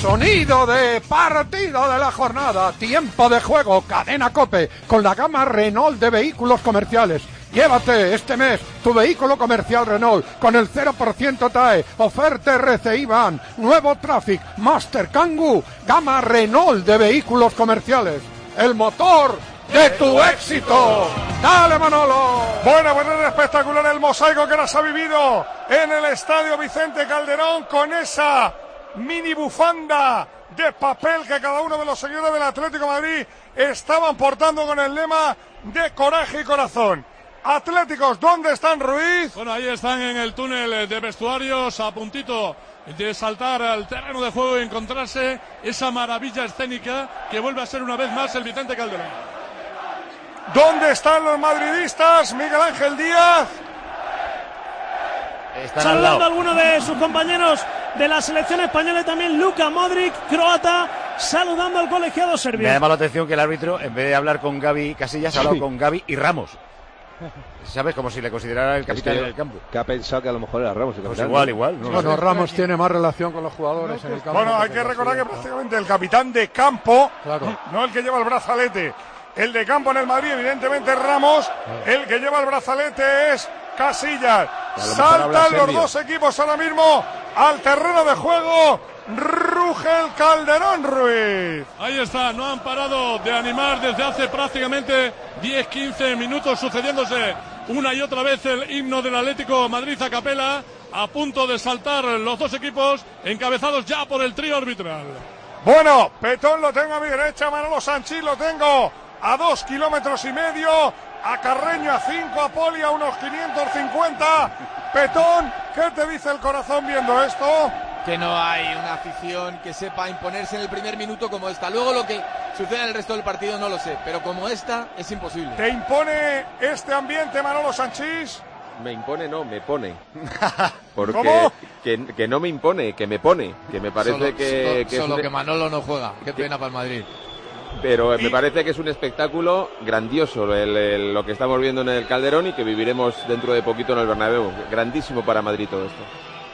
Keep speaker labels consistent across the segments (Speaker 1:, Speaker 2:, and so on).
Speaker 1: Sonido de partido de la jornada, tiempo de juego, cadena COPE, con la gama Renault de vehículos comerciales. Llévate este mes tu vehículo comercial Renault con el 0% TAE, oferta RCI Van, nuevo Traffic, Master Kangoo, gama Renault de vehículos comerciales. El motor de tu éxito. ¡Dale, Manolo!
Speaker 2: Bueno, pues es espectacular el mosaico que ahora se ha vivido en el Estadio Vicente Calderón con esa mini bufanda de papel que cada uno de los seguidores del Atlético de Madrid estaban portando con el lema de coraje y corazón. Atléticos, ¿dónde están, Ruiz?
Speaker 3: Bueno, ahí están en el túnel de vestuarios, a puntito de saltar al terreno de juego y encontrarse esa maravilla escénica que vuelve a ser una vez más el Vicente Calderón.
Speaker 2: ¿Dónde están los madridistas? Miguel Ángel Díaz.
Speaker 4: Saludando a algunos de sus compañeros de la selección española y también Luka Modric, croata, saludando al colegiado serbio.
Speaker 5: Me llama la atención que el árbitro, en vez de hablar con Gavi Casillas, ha hablado con Gavi y Ramos. ¿Sabes? Como si le considerara el capitán del campo.
Speaker 6: Que ha pensado que a lo mejor era Ramos el capitán.
Speaker 5: Pues igual.
Speaker 1: No, bueno, Ramos tiene más relación con los jugadores en el campo.
Speaker 2: Bueno, hay que recordar que prácticamente el capitán de campo,
Speaker 1: claro,
Speaker 2: no el que lleva el brazalete, el de campo en el Madrid, evidentemente es Ramos, el que lleva el brazalete es Casillas. Saltan los dos equipos ahora mismo al terreno de juego. Ruge el Calderón, Ruiz.
Speaker 3: Ahí está, no han parado de animar desde hace prácticamente 10-15 minutos, sucediéndose una y otra vez el himno del Atlético Madrid a capela, a punto de saltar los dos equipos, encabezados ya por el trío arbitral.
Speaker 2: Bueno, Petón lo tengo a mi derecha, Manolo Sanchís lo tengo a 2,5 kilómetros, a Carreño a 5, a Poli a unos 550. Petón, ¿qué te dice el corazón viendo esto?
Speaker 7: Que no hay una afición que sepa imponerse en el primer minuto como esta. Luego lo que sucede en el resto del partido no lo sé, pero como esta es imposible.
Speaker 2: ¿Te impone este ambiente, Manolo Sanchís?
Speaker 8: Me impone, no, me pone. Porque
Speaker 2: ¿Cómo?
Speaker 8: Que no me impone, que me pone. Que me parece
Speaker 7: que Manolo no juega. Qué pena para el Madrid.
Speaker 8: Pero me parece que es un espectáculo grandioso lo que estamos viendo en el Calderón y que viviremos dentro de poquito en el Bernabéu. Grandísimo para Madrid todo esto.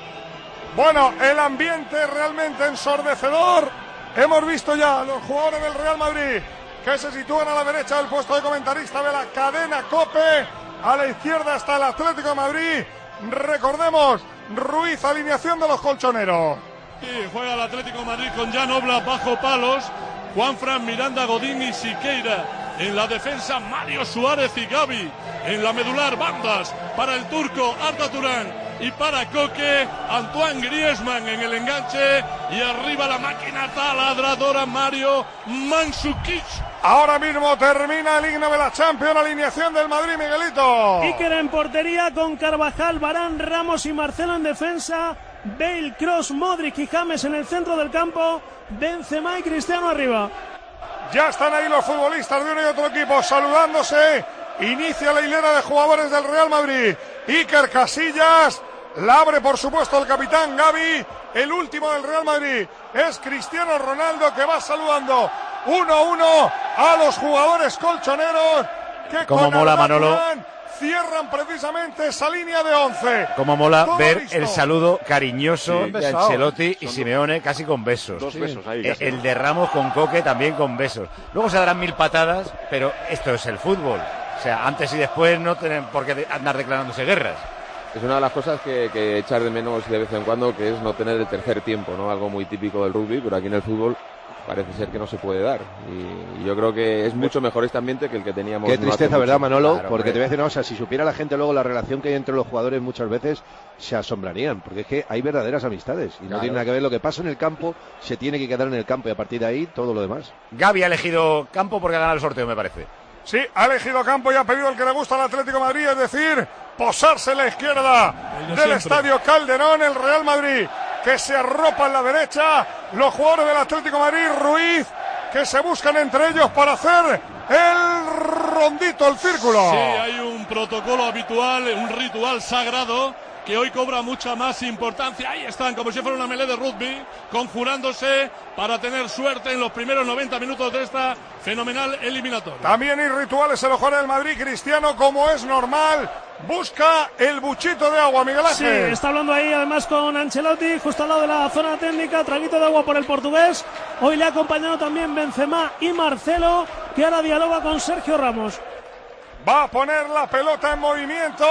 Speaker 2: Bueno, el ambiente realmente ensordecedor. Hemos visto ya a los jugadores del Real Madrid que se sitúan a la derecha del puesto de comentarista de la cadena COPE. A la izquierda está el Atlético de Madrid. Recordemos, Ruiz, alineación de los colchoneros.
Speaker 3: Sí, juega el Atlético de Madrid con Jan Oblak bajo palos, Juanfran, Miranda, Godín y Siqueira. En la defensa, Mario Suárez y Gavi. En la medular, bandas para el turco Arda Turán. Y para Coque, Antoine Griezmann en el enganche. Y arriba la máquina taladradora, Mario Mandzukic.
Speaker 2: Ahora mismo termina el himno de la Champions, alineación del Madrid, Miguelito.
Speaker 4: Iker en portería con Carvajal, Varane, Ramos y Marcelo en defensa. Bale, Kroos, Modric y James en el centro del campo. Benzema y Cristiano arriba.
Speaker 2: Ya están ahí los futbolistas de uno y otro equipo saludándose. Inicia la hilera de jugadores del Real Madrid. Iker Casillas. La abre, por supuesto, el capitán Gavi. El último del Real Madrid es Cristiano Ronaldo, que va saludando 1-1 a los jugadores colchoneros que
Speaker 5: como mola, Manolo,
Speaker 2: cierran precisamente esa línea de 11.
Speaker 5: Como mola
Speaker 2: todo
Speaker 5: ver
Speaker 2: listo.
Speaker 5: El saludo cariñoso
Speaker 1: Sí,
Speaker 5: de Ancelotti y Simeone, casi con besos.
Speaker 6: 2 besos ahí. Casi.
Speaker 5: El de Ramos con Coque también con besos. Luego se darán 1000 patadas, pero esto es el fútbol. O sea, antes y después no tienen por qué andar declarándose guerras.
Speaker 8: Es una de las cosas que echar de menos de vez en cuando, que es no tener el tercer tiempo, ¿no? Algo muy típico del rugby, pero aquí en el fútbol parece ser que no se puede dar. Y yo creo que es mucho mejor este ambiente que el que teníamos.
Speaker 6: Qué tristeza, ¿verdad, Manolo?
Speaker 5: Claro,
Speaker 6: porque
Speaker 5: hombre.
Speaker 6: te voy a decir una cosa, si supiera la gente luego la relación que hay entre los jugadores, muchas veces se asombrarían, porque es que hay verdaderas amistades y no tiene nada que ver lo que pasa en el campo, se tiene que quedar en el campo y a partir de ahí todo lo demás.
Speaker 5: Gavi ha elegido campo porque ha ganado el sorteo, me parece.
Speaker 2: Sí, ha elegido campo y ha pedido el que le gusta al Atlético de Madrid, es decir, posarse en la izquierda del Estadio Calderón, el Real Madrid, que se arropa en la derecha, los jugadores del Atlético de Madrid, Ruiz, que se buscan entre ellos para hacer el rondito, el círculo.
Speaker 3: Sí, hay un protocolo habitual, un ritual sagrado que hoy cobra mucha más importancia. Ahí están, como si fuera una melee de rugby, conjurándose para tener suerte en los primeros 90 minutos de esta fenomenal eliminatoria.
Speaker 2: También hay rituales en los jugadores del Madrid. Cristiano, como es normal, busca el buchito de agua, Miguel Ángel.
Speaker 4: Sí, está hablando ahí además con Ancelotti, justo al lado de la zona técnica, traguito de agua por el portugués. Hoy le ha acompañado también Benzema y Marcelo, que ahora dialoga con Sergio Ramos.
Speaker 2: Va a poner la pelota en movimiento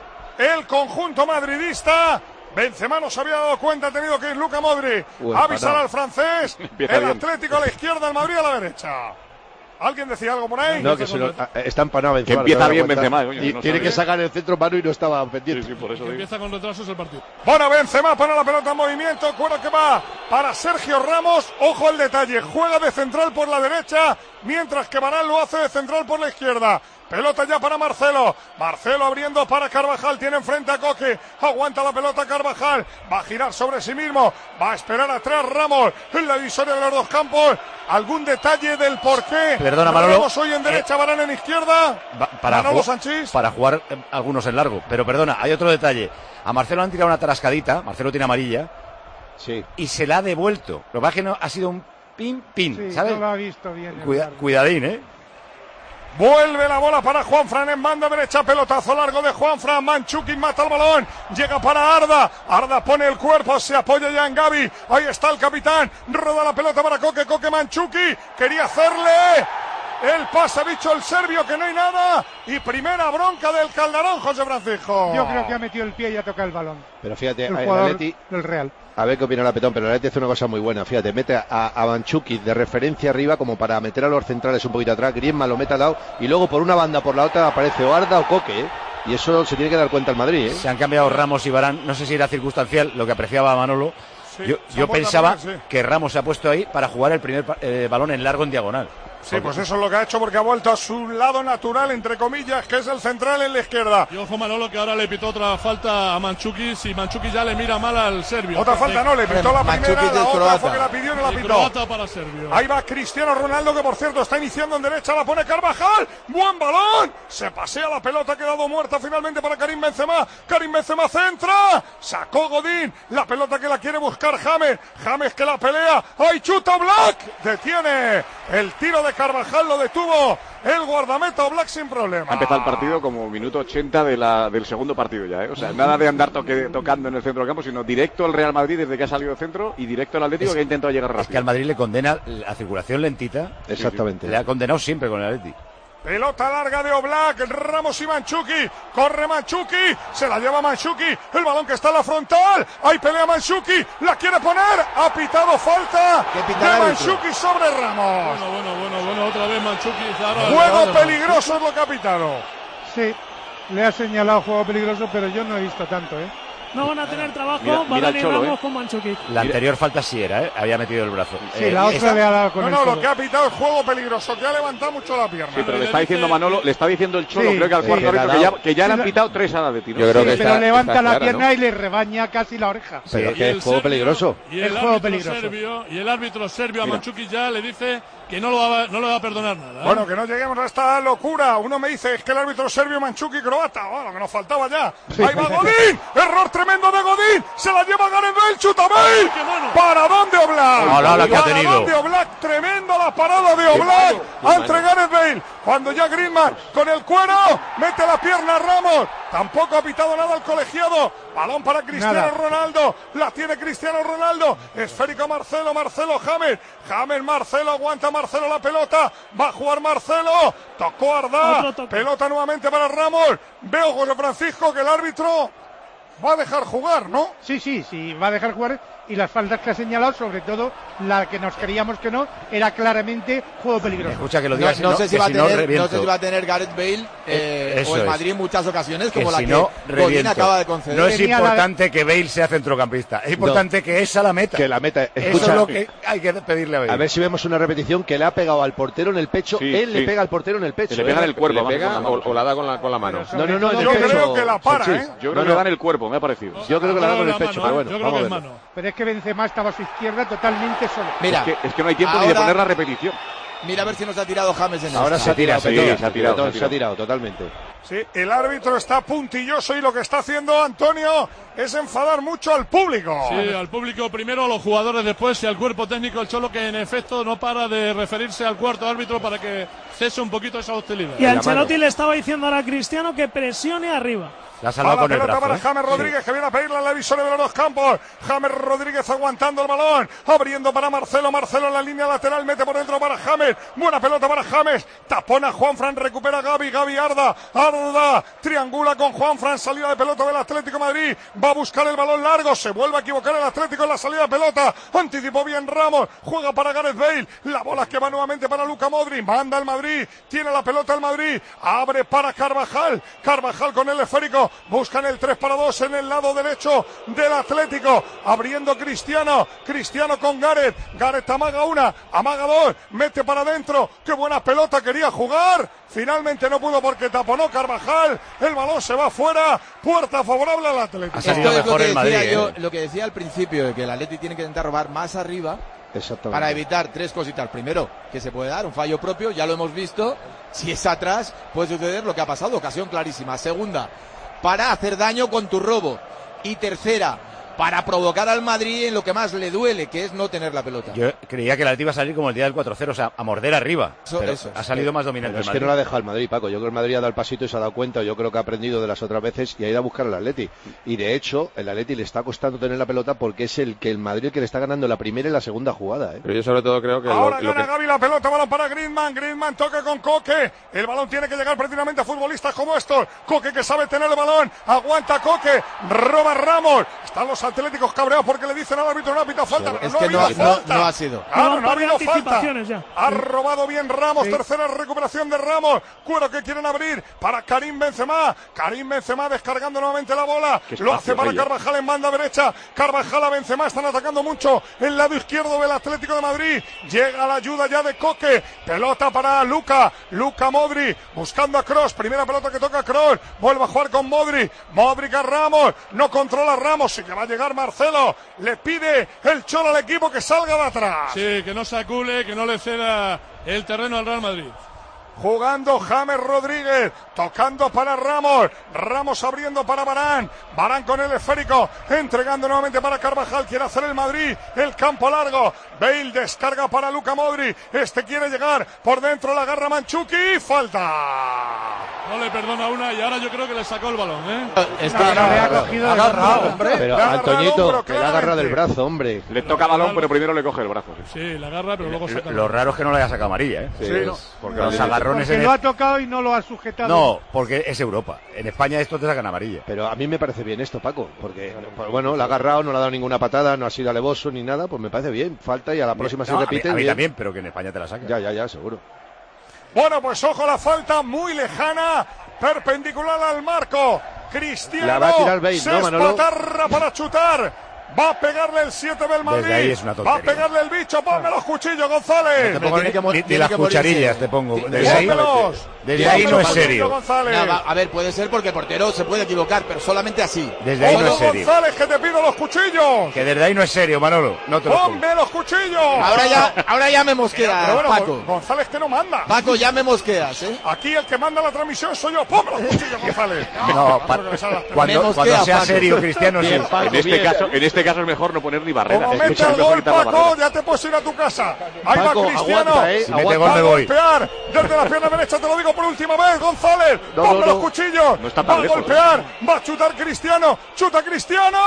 Speaker 2: el conjunto madridista. Benzema no se había dado cuenta, ha tenido que ir Luka Modric a avisar al francés. El Atlético a la izquierda, el Madrid a la derecha. ¿Alguien decía algo por ahí?
Speaker 6: No, que está empanado Benzema.
Speaker 9: Que empieza bien Benzema.
Speaker 6: Y tiene que sacar el centro mano y no estaba pendiente.
Speaker 9: Sí, por eso
Speaker 3: empieza con retrasos el partido.
Speaker 2: Bueno, Benzema pone la pelota en movimiento. Cuero que va para Sergio Ramos. Ojo al detalle. Juega de central por la derecha, mientras que Varane lo hace de central por la izquierda. Pelota ya para Marcelo. Marcelo abriendo para Carvajal. Tiene enfrente a Coque. Aguanta la pelota Carvajal. Va a girar sobre sí mismo. Va a esperar atrás Ramos. En la divisoria de los dos campos. ¿Algún detalle del porqué?
Speaker 5: Perdona, Manolo.
Speaker 2: Ramos hoy en derecha, Varane en izquierda.
Speaker 5: Para jugar algunos en largo. Pero perdona, hay otro detalle. A Marcelo han tirado una tarascadita. Marcelo tiene amarilla.
Speaker 6: Sí.
Speaker 5: Y se la ha devuelto. Lo que pasa es que no, ha sido un pin,
Speaker 10: sí,
Speaker 5: ¿sabes?
Speaker 10: No lo ha visto bien.
Speaker 5: Cuidadín,
Speaker 2: Vuelve la bola para Juanfran en banda derecha, pelotazo largo de Juanfran, Mandzukic mata el balón, llega para Arda, Arda pone el cuerpo, se apoya ya en Gavi, ahí está el capitán, roda la pelota para Coque Mandzukic, quería hacerle el pase, ha dicho el serbio que no hay nada, y primera bronca del Calderón, José Francisco.
Speaker 10: Yo creo que ha metido el pie y ha tocado el balón.
Speaker 6: Pero fíjate,
Speaker 10: el
Speaker 6: el
Speaker 10: jugador
Speaker 6: Atleti,
Speaker 10: del Real.
Speaker 6: A ver qué opina la Petón, pero el Atleti hace una cosa muy buena. Fíjate, mete a Mandzukic de referencia arriba como para meter a los centrales un poquito atrás. Griezmann lo mete al lado y luego por una banda por la otra aparece o Arda o Coque, ¿eh? Y eso se tiene que dar cuenta el Madrid, ¿eh?
Speaker 5: Se han cambiado Ramos y Varane. No sé si era circunstancial lo que apreciaba Manolo. Sí, yo pensaba que Ramos se ha puesto ahí para jugar el primer balón en largo en diagonal.
Speaker 2: Sí, pues eso es lo que ha hecho, porque ha vuelto a su lado natural, entre comillas, que es el central en la izquierda.
Speaker 3: Y ojo, Manolo, que ahora le pitó otra falta a Mandzukic, y Mandzukic ya le mira mal al serbio.
Speaker 2: Otra falta no, le pitó la primera, la otra fue que la pidió y no la pitó.
Speaker 3: Croata para Serbio.
Speaker 2: Ahí va Cristiano Ronaldo, que por cierto está iniciando en derecha, la pone Carvajal, buen balón, se pasea la pelota, ha quedado muerta finalmente para Karim Benzema centra, sacó Godín, la pelota que la quiere buscar James que la pelea, ¡ay, chuta Black! Detiene el tiro de Carvajal, lo detuvo el guardameta Black sin problema.
Speaker 9: Ha empezado el partido como minuto 80 del segundo partido ya, ¿eh? O sea, nada de andar tocando en el centro del campo, sino directo al Real Madrid desde que ha salido del centro y directo al Atlético que ha intentado llegar rápido.
Speaker 5: Es que al Madrid le condena la circulación lentita.
Speaker 6: Exactamente.
Speaker 5: Le ha condenado siempre con el Atlético.
Speaker 2: Pelota larga de Oblak, Ramos y Mandzukic, corre Mandzukic, se la lleva Mandzukic, el balón que está en la frontal, ahí pelea Mandzukic, la quiere poner, ha pitado falta de Mandzukic sobre Ramos.
Speaker 3: Bueno, otra vez Mandzukic.
Speaker 2: Juego peligroso es lo que ha pitado.
Speaker 10: Sí, le ha señalado juego peligroso, pero yo no he visto tanto, ¿eh?
Speaker 4: No van a tener trabajo, Varane y Ramos con Mandzukic.
Speaker 5: La anterior falta sí era, había metido el brazo.
Speaker 10: Sí, la otra le ha dado con el
Speaker 2: No, lo que ha pitado es juego peligroso, que ha levantado mucho la pierna.
Speaker 9: Sí, pero le está diciendo Manolo, le está diciendo el Cholo, creo que al cuarto árbitro que ya le han pitado 3 a la de tiro.
Speaker 10: Yo creo que pero levanta la pierna, ¿no? Y le rebaña casi la oreja.
Speaker 6: Pero que es juego peligroso.
Speaker 3: Y el árbitro serbio a Mandzukic ya le dice que no le va a perdonar nada.
Speaker 2: Bueno, que no lleguemos a esta locura. Uno me dice, es que el árbitro serbio Mandzukic croata. Bueno, que nos faltaba ya. Ahí va Godín. Error tremendo de Godín. Se la lleva Gareth Bale. Chuta Bale. ¿Para dónde Oblak?
Speaker 5: Que ha tenido.
Speaker 2: ¿Para dónde Oblak? Tremenda la parada de Oblak entre Gareth Bale. Cuando ya Griezmann con el cuero mete la pierna a Ramos. Tampoco ha pitado nada el colegiado. Balón para Cristiano Ronaldo. La tiene Cristiano Ronaldo. Esférico Marcelo. James, Marcelo. Aguanta Marcelo la pelota. Va a jugar Marcelo. Tocó Arda. Pelota nuevamente para Ramos. Veo, José Francisco, que el árbitro va a dejar jugar, ¿no?
Speaker 10: Sí, va a dejar jugar. Y las faltas que ha señalado, sobre todo la que nos creíamos que no, era claramente juego peligroso.
Speaker 5: Escucha que lo digas,
Speaker 7: no sé si va a tener Gareth Bale o el Madrid en muchas ocasiones, como la que Godín acaba de conceder.
Speaker 5: No es importante que Bale sea centrocampista, es importante que esa la meta.
Speaker 6: Que la meta.
Speaker 5: Escucha, eso es lo que hay que pedirle a Bale.
Speaker 6: A ver si vemos una repetición que le ha pegado al portero en el pecho. Él le pega al portero en el pecho.
Speaker 9: Le pega en el cuerpo, o la da con la mano.
Speaker 6: No,
Speaker 2: yo creo que la para,
Speaker 9: Yo creo que le da en el cuerpo, me ha parecido.
Speaker 6: Yo creo que la da con el pecho, pero bueno, vamos a ver.
Speaker 10: Pero es que Benzema estaba a su izquierda totalmente solo.
Speaker 7: Mira,
Speaker 9: es que no hay tiempo ni de poner la repetición.
Speaker 7: Mira a ver si nos ha tirado James en
Speaker 6: Ahora
Speaker 7: esta.
Speaker 6: se ha tirado
Speaker 2: Sí.
Speaker 6: totalmente.
Speaker 2: Sí, el árbitro está puntilloso y lo que está haciendo Antonio es enfadar mucho al público.
Speaker 3: Sí, al público primero, a los jugadores después y al cuerpo técnico el Cholo, que en efecto no para de referirse al cuarto árbitro para que cese un poquito esa hostilidad.
Speaker 4: Y Ancelotti le estaba diciendo ahora a Cristiano que presione arriba.
Speaker 5: La ha salvado con el brazo.
Speaker 2: Para James Rodríguez, que viene a pedirle a la visora de los dos campos. James Rodríguez aguantando el balón, abriendo para Marcelo. Marcelo en la línea lateral, mete por dentro para James. Buena pelota para James. Tapona Juanfran, recupera Gavi. Gavi Arda. Arda triangula con Juanfran. Salida de pelota del Atlético de Madrid. Va a buscar el balón largo. Se vuelve a equivocar el Atlético en la salida de pelota. Anticipó bien Ramos. Juega para Gareth Bale. La bola que va nuevamente para Luka Modric. Manda el Madrid. Tiene la pelota el Madrid. Abre para Carvajal. Carvajal con el esférico. Buscan el 3-2 en el lado derecho del Atlético. Abriendo Cristiano. Cristiano con Gareth. Gareth amaga una. Amaga dos. Mete para adentro. Qué buena pelota quería jugar. Finalmente no pudo porque taponó Carvajal. El balón se va fuera. Puerta favorable al Atlético.
Speaker 7: Esto es lo que decía yo, lo que decía al principio, de que el Atleti tiene que intentar robar más arriba. Para evitar tres cositas. Primero, que se puede dar un fallo propio, ya lo hemos visto. Si es atrás, puede suceder lo que ha pasado, ocasión clarísima. Segunda, para hacer daño con tu robo. Y tercera, para provocar al Madrid en lo que más le duele, que es no tener la pelota.
Speaker 5: Yo creía que el Atleti iba a salir como el día del 4-0, o sea, a morder arriba. Eso. Ha salido más dominante.
Speaker 6: Es que no la ha dejado el Madrid, Paco. Yo creo que el Madrid ha dado el pasito y se ha dado cuenta. Yo creo que ha aprendido de las otras veces y ha ido a buscar al Atleti. Y de hecho, el Atleti le está costando tener la pelota porque es el Madrid que le está ganando la primera y la segunda jugada.
Speaker 8: Pero yo sobre todo creo que...
Speaker 2: Ahora gana Gavi la pelota, balón para Griezmann. Griezmann toca con Coque. El balón tiene que llegar prácticamente a futbolistas como estos. Coque, que sabe tener el balón. Aguanta Coque. Roba Ramos. Están los atléticos cabreados porque le dicen al árbitro no ha pitado falta.
Speaker 7: Es que no ha sido.
Speaker 2: Claro, no ha habido falta.
Speaker 4: Ya.
Speaker 2: Ha robado bien Ramos. Tercera recuperación de Ramos. Cuero que quieren abrir para Karim Benzema. Karim Benzema descargando nuevamente la bola. Lo hace para Carvajal en banda derecha. Carvajal a Benzema. Están atacando mucho el lado izquierdo del Atlético de Madrid. Llega la ayuda ya de Coque. Pelota para Luka Modric. Buscando a Kroos. Primera pelota que toca Kroos. Vuelve a jugar con Modric. Modric a Ramos. No controla Ramos. Sí que va a llegar Marcelo. Le pide el Cholo al equipo que salga de atrás.
Speaker 3: Sí, que no se acule, que no le ceda el terreno al Real Madrid.
Speaker 2: Jugando James Rodríguez, tocando para Ramos, Ramos abriendo para Varane, Varane con el esférico, entregando nuevamente para Carvajal, quiere hacer el Madrid, el campo largo, Bale descarga para Luka Modric, este quiere llegar, por dentro la agarra Mandzukic, falta.
Speaker 3: No le perdona una y ahora yo creo que le sacó el balón,
Speaker 10: Le ha cogido
Speaker 6: agarrado, hombre. Pero Antoñito, que le ha agarrado el brazo, hombre.
Speaker 9: Le toca balón, pero primero le coge el brazo.
Speaker 3: Sí, la agarra, pero luego saca.
Speaker 5: Lo raro es que no le haya sacado amarilla, ¿eh?
Speaker 9: Sí,
Speaker 2: no.
Speaker 5: Porque los agarrones
Speaker 10: porque lo ha tocado y no lo ha sujetado.
Speaker 5: No, porque es Europa. En España esto te sacan amarilla.
Speaker 6: Pero a mí me parece bien esto, Paco, porque pues bueno, la ha agarrado, no le ha dado ninguna patada, no ha sido alevoso ni nada, pues me parece bien. Falta y a la próxima se repite.
Speaker 5: A mí también, pero que en España te la sacan.
Speaker 6: Ya, seguro.
Speaker 2: Bueno, pues ojo, la falta muy lejana, perpendicular al marco. Cristiano
Speaker 6: la va a tirar Bale,
Speaker 2: se
Speaker 6: ¿no, Manolo?
Speaker 2: espatarra para chutar. Va a pegarle el 7 del Madrid.
Speaker 5: Desde ahí es una tontería.
Speaker 2: Va a pegarle el bicho. Ponme los cuchillos, González.
Speaker 5: Te pongo ni las cucharillas te pongo. Desde ahí no es serio.
Speaker 7: A ver, puede ser porque el portero se puede equivocar, pero solamente así.
Speaker 5: Desde ahí no es serio.
Speaker 2: González, que te pido los cuchillos.
Speaker 5: Que desde ahí no es serio, Manolo. No te lo pongo.
Speaker 2: Ponme los cuchillos.
Speaker 7: Ahora ya me mosqueas,
Speaker 2: bueno,
Speaker 7: Paco.
Speaker 2: González, que no manda.
Speaker 7: Paco, ya me mosqueas, ¿eh?
Speaker 2: Aquí el que manda la transmisión soy yo. Ponme los cuchillos, González.
Speaker 5: No, cuando sea serio, Cristiano, sí.
Speaker 9: En este caso es mejor no poner ni barreras.
Speaker 2: Como mete el gol, Paco, ya te puedes ir a tu casa. Ahí
Speaker 6: Paco,
Speaker 2: va Cristiano.
Speaker 6: aguanta,
Speaker 5: Si mete gol me voy.
Speaker 2: Golpear desde la pierna derecha, te lo digo por última vez, González. Ponme los cuchillos.
Speaker 9: No está
Speaker 2: Va
Speaker 9: tan
Speaker 2: a
Speaker 9: lejos.
Speaker 2: golpear, va a chutar Cristiano. Chuta Cristiano.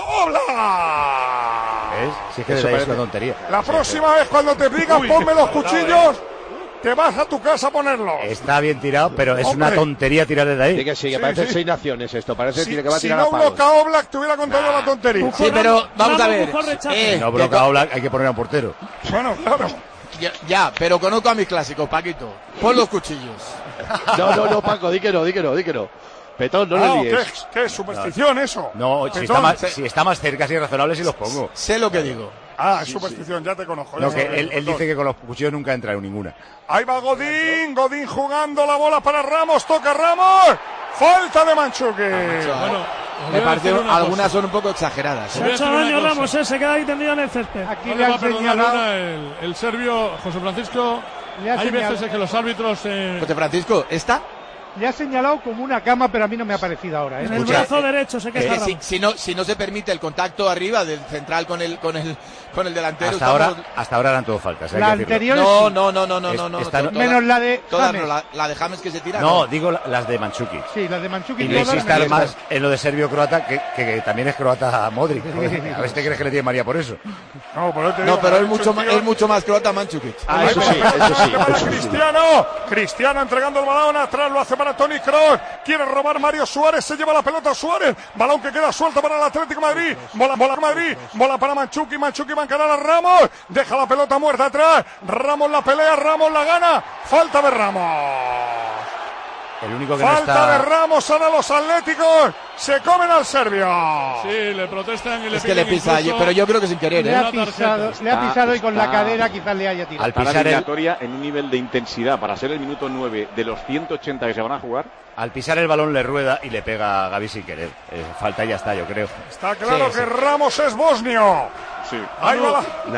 Speaker 2: ¡Hola!
Speaker 5: ¿Ves? Si es que desde ahí es una tontería.
Speaker 2: La próxima vez cuando te digan ponme los cuchillos, te vas a tu casa a ponerlos.
Speaker 5: Está bien tirado, pero es una tontería tirar desde ahí.
Speaker 6: Sí, que sí, que parece 6 naciones esto. Parece que va a tirar
Speaker 2: si
Speaker 6: a
Speaker 2: no
Speaker 6: palos.
Speaker 2: Broca Oblak te hubiera contado la tontería.
Speaker 7: Sí, pero vamos a ver.
Speaker 5: No, Broca Oblak, hay que poner a un portero.
Speaker 2: Bueno, claro.
Speaker 7: Ya, pero conozco a mis clásicos, Paquito. Pon los cuchillos.
Speaker 6: No, Paco, di que no. Petón, no le líes.
Speaker 2: ¿Qué es superstición eso?
Speaker 5: No, si está más cerca, si es razonable, si los pongo.
Speaker 7: Sé lo que digo.
Speaker 2: Es superstición, ya te conozco.
Speaker 5: No, que él dice que con los cuchillos nunca entra en ninguna.
Speaker 2: Ahí va Godín jugando la bola para Ramos, toca Ramos. Falta de Mandzukic.
Speaker 3: Bueno,
Speaker 7: me parece algunas son un poco exageradas.
Speaker 4: Se ha hecho daño Ramos, se queda ahí tendido en el césped.
Speaker 3: Aquí le va a perdonar una el serbio José Francisco. Hay veces en que los árbitros...
Speaker 7: José Francisco, ¿esta?
Speaker 10: Le ha señalado como una cama, pero a mí no me ha parecido ahora.
Speaker 4: En el brazo derecho se queja.
Speaker 7: Si no se permite el contacto arriba del central con el delantero.
Speaker 5: Hasta ahora eran todo faltas.
Speaker 10: La anterior
Speaker 7: no.
Speaker 10: Menos la de
Speaker 7: todas
Speaker 10: James.
Speaker 7: La de James que se tira.
Speaker 5: No, digo las de Mandžukić.
Speaker 10: Sí, las de Mandžukić.
Speaker 5: Y le insista más en lo de serbio-croata, que también es croata Modric. A ver si te crees que le tiene María por eso.
Speaker 7: Pero es mucho más croata Mandžukić.
Speaker 6: Eso sí.
Speaker 2: Cristiano entregando el balón atrás, lo hace para Toni Kroos. Quiere robar Mario Suárez, se lleva la pelota Suárez. Balón que queda suelto para el Atlético de Madrid. Bola para Mandžukić. Mandžukić va a encarar a Ramos. Deja la pelota muerta atrás. Ramos la pelea, Ramos la gana. Falta de Ramos.
Speaker 5: El único que
Speaker 2: Falta de Ramos, ahora los atléticos se comen al serbio.
Speaker 3: Sí, le protestan y le
Speaker 7: es que le pisa, pero yo creo que sin querer.
Speaker 10: Le ha pisado y con la cadera quizás le haya tirado.
Speaker 9: Al pisar la eliminatoria en un nivel de intensidad para ser el minuto 9 de los 180 que se van a jugar.
Speaker 5: Al pisar el balón le rueda y le pega a Gavi sin querer. Falta y ya está, yo creo.
Speaker 2: Está claro que Ramos es bosnio.
Speaker 9: Sí.
Speaker 2: Ahí va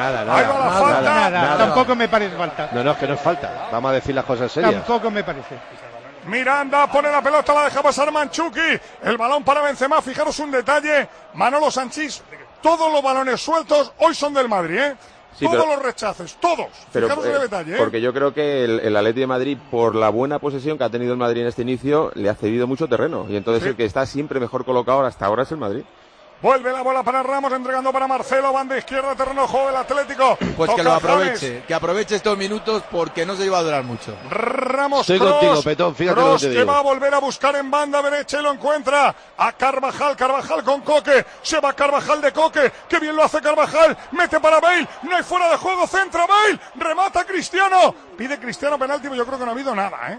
Speaker 2: la falta.
Speaker 10: Tampoco me parece falta.
Speaker 6: No, es que no es falta. Vamos a decir las cosas serias.
Speaker 10: Tampoco me parece.
Speaker 2: Miranda pone la pelota, la deja pasar Mandžukić. El balón para Benzema. Fijaros un detalle. Manolo Sanchís. Todos los balones sueltos hoy son del Madrid, ¿eh? Sí, todos los rechaces, todos.
Speaker 8: Pero,
Speaker 2: fijaros el detalle, ¿eh?
Speaker 8: Porque yo creo que el Atleti de Madrid, por la buena posesión que ha tenido el Madrid en este inicio, le ha cedido mucho terreno. Y entonces el que está siempre mejor colocado hasta ahora es el Madrid.
Speaker 2: Vuelve la bola para Ramos, entregando para Marcelo, banda izquierda, terreno de juego del Atlético.
Speaker 7: Pues que lo aproveche, que aproveche estos minutos porque no se iba a durar mucho.
Speaker 2: Ramos,
Speaker 6: estoy contigo, Petón, fíjate lo que te digo.
Speaker 2: Que va a volver a buscar en banda derecha y lo encuentra a Carvajal con Coque, se va Carvajal de Coque, que bien lo hace Carvajal, mete para Bale, no hay fuera de juego, centra Bale, remata Cristiano, pide Cristiano penalti, pero yo creo que no ha habido nada, ¿eh?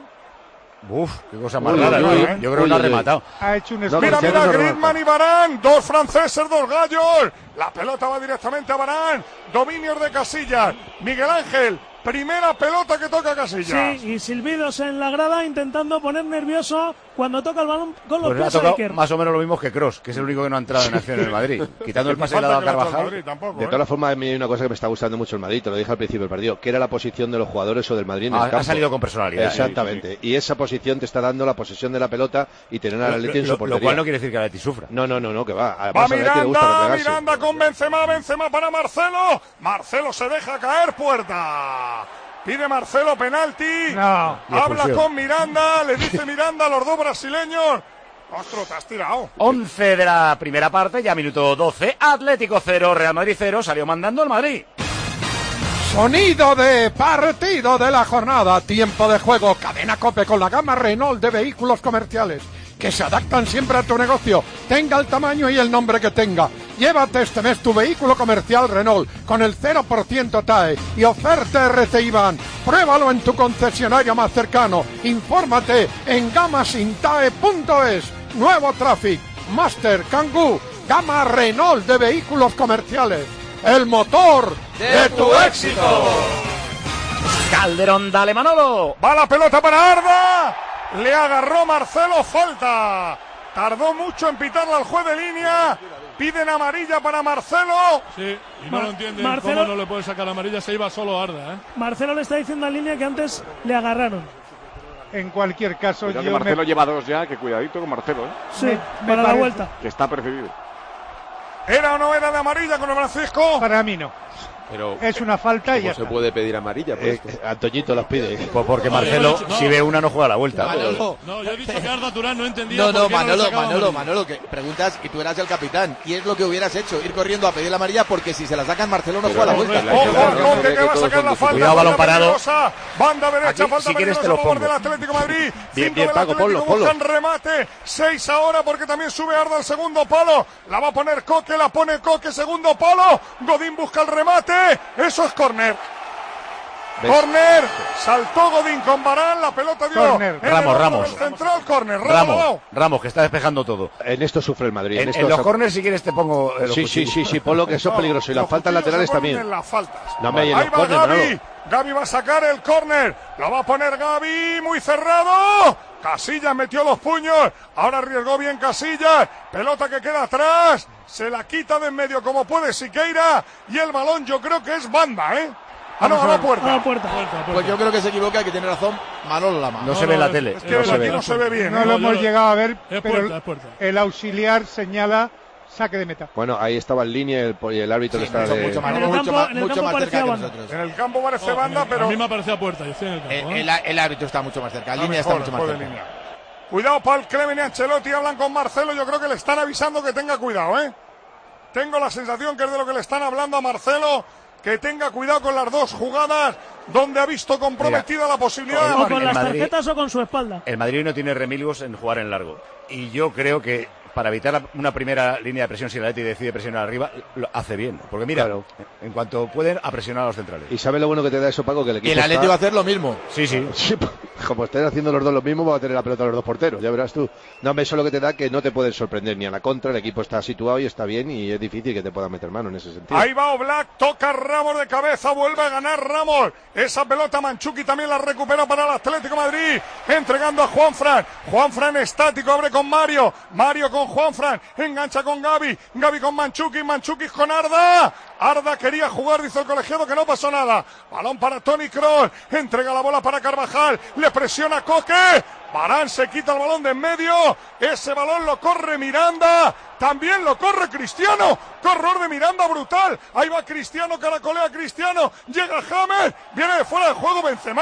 Speaker 5: Uf, qué cosa más rara, ¿no? Yo creo que lo ha rematado.
Speaker 10: Ha hecho un
Speaker 2: Mira, Griezmann y Varane, dos franceses, dos gallos. La pelota va directamente a Varane. Dominios de Casillas. Miguel Ángel, primera pelota que toca Casillas.
Speaker 4: Sí, y silbidos en la grada intentando poner nervioso cuando toca el balón con los pies
Speaker 5: a Iker. Más o menos lo mismo que Kroos, que es el único que no ha entrado en acción en el Madrid. Quitando el pase de la Carvajal.
Speaker 6: De todas formas, a mí hay una cosa que me está gustando mucho el Madrid, te lo dije al principio del partido, que era la posición de los jugadores o del Madrid en el campo.
Speaker 5: Ha salido con personalidad.
Speaker 6: Exactamente. Sí. Y esa posición te está dando la posesión de la pelota y tener al Atleti en su portería.
Speaker 5: Lo cual no quiere decir que el Atleti sufra.
Speaker 6: No, que va.
Speaker 2: Además, Miranda con Benzema para Marcelo. Marcelo se deja caer, puerta. Pide Marcelo penalti.
Speaker 10: No.
Speaker 2: Habla con Miranda, le dice Miranda a los dos brasileños. Ostras, te has tirado.
Speaker 5: 11 de la primera parte, ya minuto 12. Atlético 0, Real Madrid 0. Salió mandando el Madrid.
Speaker 1: Sonido de partido de la jornada. Tiempo de juego. Cadena COPE con la gama Renault de vehículos comerciales que se adaptan siempre a tu negocio, tenga el tamaño y el nombre que tenga. Llévate este mes tu vehículo comercial Renault con el 0% TAE y oferta RCI Van. Pruébalo en tu concesionario más cercano. Infórmate en gamasintae.es. Nuevo Traffic, Master, Kangoo, gama Renault de vehículos comerciales. El motor de tu éxito.
Speaker 5: Calderón, dale Manolo.
Speaker 2: Va la pelota para Arda. Le agarró Marcelo, falta. Tardó mucho en pitarla al juez de línea. Piden amarilla para Marcelo.
Speaker 3: Sí, y no lo entienden cómo no le puede sacar amarilla. Se iba solo Arda, ¿eh?
Speaker 4: Marcelo le está diciendo a línea que antes le agarraron.
Speaker 10: En cualquier caso,
Speaker 9: yo Marcelo lleva dos ya, que cuidadito con Marcelo, ¿eh?
Speaker 4: Sí, para la vuelta.
Speaker 9: Que está percibido.
Speaker 2: ¿Era o no era de amarilla con el Francisco?
Speaker 10: Para mí no.
Speaker 8: Pero
Speaker 10: es una falta y ya
Speaker 8: se puede pedir amarilla.
Speaker 6: Antoñito las pide.
Speaker 5: Pues porque Marcelo, si ve una, no juega la vuelta.
Speaker 3: No, yo he dicho que Arda Turán no entendía.
Speaker 7: Manolo, que preguntas y tú eras el capitán. Y es lo que hubieras hecho, ir corriendo a pedir la amarilla, porque si se la sacan Marcelo no juega la vuelta.
Speaker 2: Ojo, que va a sacar la falta.
Speaker 5: Cuidado, balón parado.
Speaker 2: Banda derecha,
Speaker 5: aquí,
Speaker 2: falta
Speaker 5: si quieres te lo pongo.
Speaker 2: Del Atlético Madrid.
Speaker 6: Bien, Paco, ponlo.
Speaker 2: Buscan remate. 6 ahora porque también sube Arda al segundo palo. La va a poner Coque, la pone Coque, segundo palo. Godín busca el remate. Eso es córner. Córner, saltó Godín con Varane, la pelota dio
Speaker 10: corner.
Speaker 5: Ramos.
Speaker 2: Central, córner.
Speaker 5: Ramos, que está despejando todo.
Speaker 6: En esto sufre el Madrid.
Speaker 5: En los córners, si quieres, te pongo.
Speaker 6: Sí, ponlo, que eso es peligroso. Y las faltas laterales también.
Speaker 2: En las faltas.
Speaker 6: No me
Speaker 2: ahí va Gavi. Gavi va a sacar el córner. La va a poner Gavi, muy cerrado. Casillas metió los puños. Ahora arriesgó bien Casillas. Pelota que queda atrás. Se la quita de en medio como puede Siqueira. Y el balón yo creo que es banda, ¿eh? Ah, no, a la puerta.
Speaker 7: Pues yo creo que se equivoca y que tiene razón Manolo Lama.
Speaker 5: No se ve en la tele.
Speaker 2: Es que aquí no se ve bien.
Speaker 10: No lo hemos llegado a ver, pero el auxiliar señala saque de meta.
Speaker 6: Bueno, ahí estaba en línea y el árbitro estaba
Speaker 7: mucho más cerca que nosotros.
Speaker 2: En el campo parece banda, pero
Speaker 3: a mí me parecía puerta. Yo estoy en el campo.
Speaker 7: El árbitro está mucho más cerca. La línea está mucho más cerca.
Speaker 2: Cuidado, Paul Clemen y Ancelotti hablan con Marcelo. Yo creo que le están avisando que tenga cuidado, ¿eh? Tengo la sensación que es de lo que le están hablando a Marcelo, que tenga cuidado con las dos jugadas donde ha visto comprometida la posibilidad de
Speaker 4: o
Speaker 2: marcar.
Speaker 4: con las tarjetas o con su espalda.
Speaker 5: El Madrid no tiene remilgos en jugar en largo. Y yo creo que para evitar una primera línea de presión, si el Atleti decide presionar arriba, lo hace bien. Porque mira, claro, en cuanto pueden, a presionar a los centrales.
Speaker 6: ¿Y sabe lo bueno que te da eso, Paco? Que el equipo
Speaker 7: y el Atleti va a hacer lo mismo.
Speaker 5: Sí.
Speaker 6: Como estén haciendo los dos lo mismo, va a tener la pelota a los dos porteros, ya verás tú. No, eso lo que te da que no te pueden sorprender ni a la contra, el equipo está situado y está bien y es difícil que te puedan meter mano en ese sentido.
Speaker 2: Ahí va Oblak, toca Ramos de cabeza, vuelve a ganar Ramos. Esa pelota Mandzukic también la recupera para el Atlético de Madrid, entregando a Juanfran. Juanfran estático, abre con Mario con Juanfran, engancha con Gavi con Mandzukic con Arda. Arda quería jugar, dice el colegiado, que no pasó nada. Balón para Toni Kroos, entrega la bola para Carvajal, le presiona Coque. Varane se quita el balón de en medio, ese balón lo corre Miranda, también lo corre Cristiano, corredor de Miranda brutal. Ahí va Cristiano, caracolea Cristiano, llega James, viene de fuera de juego Benzema,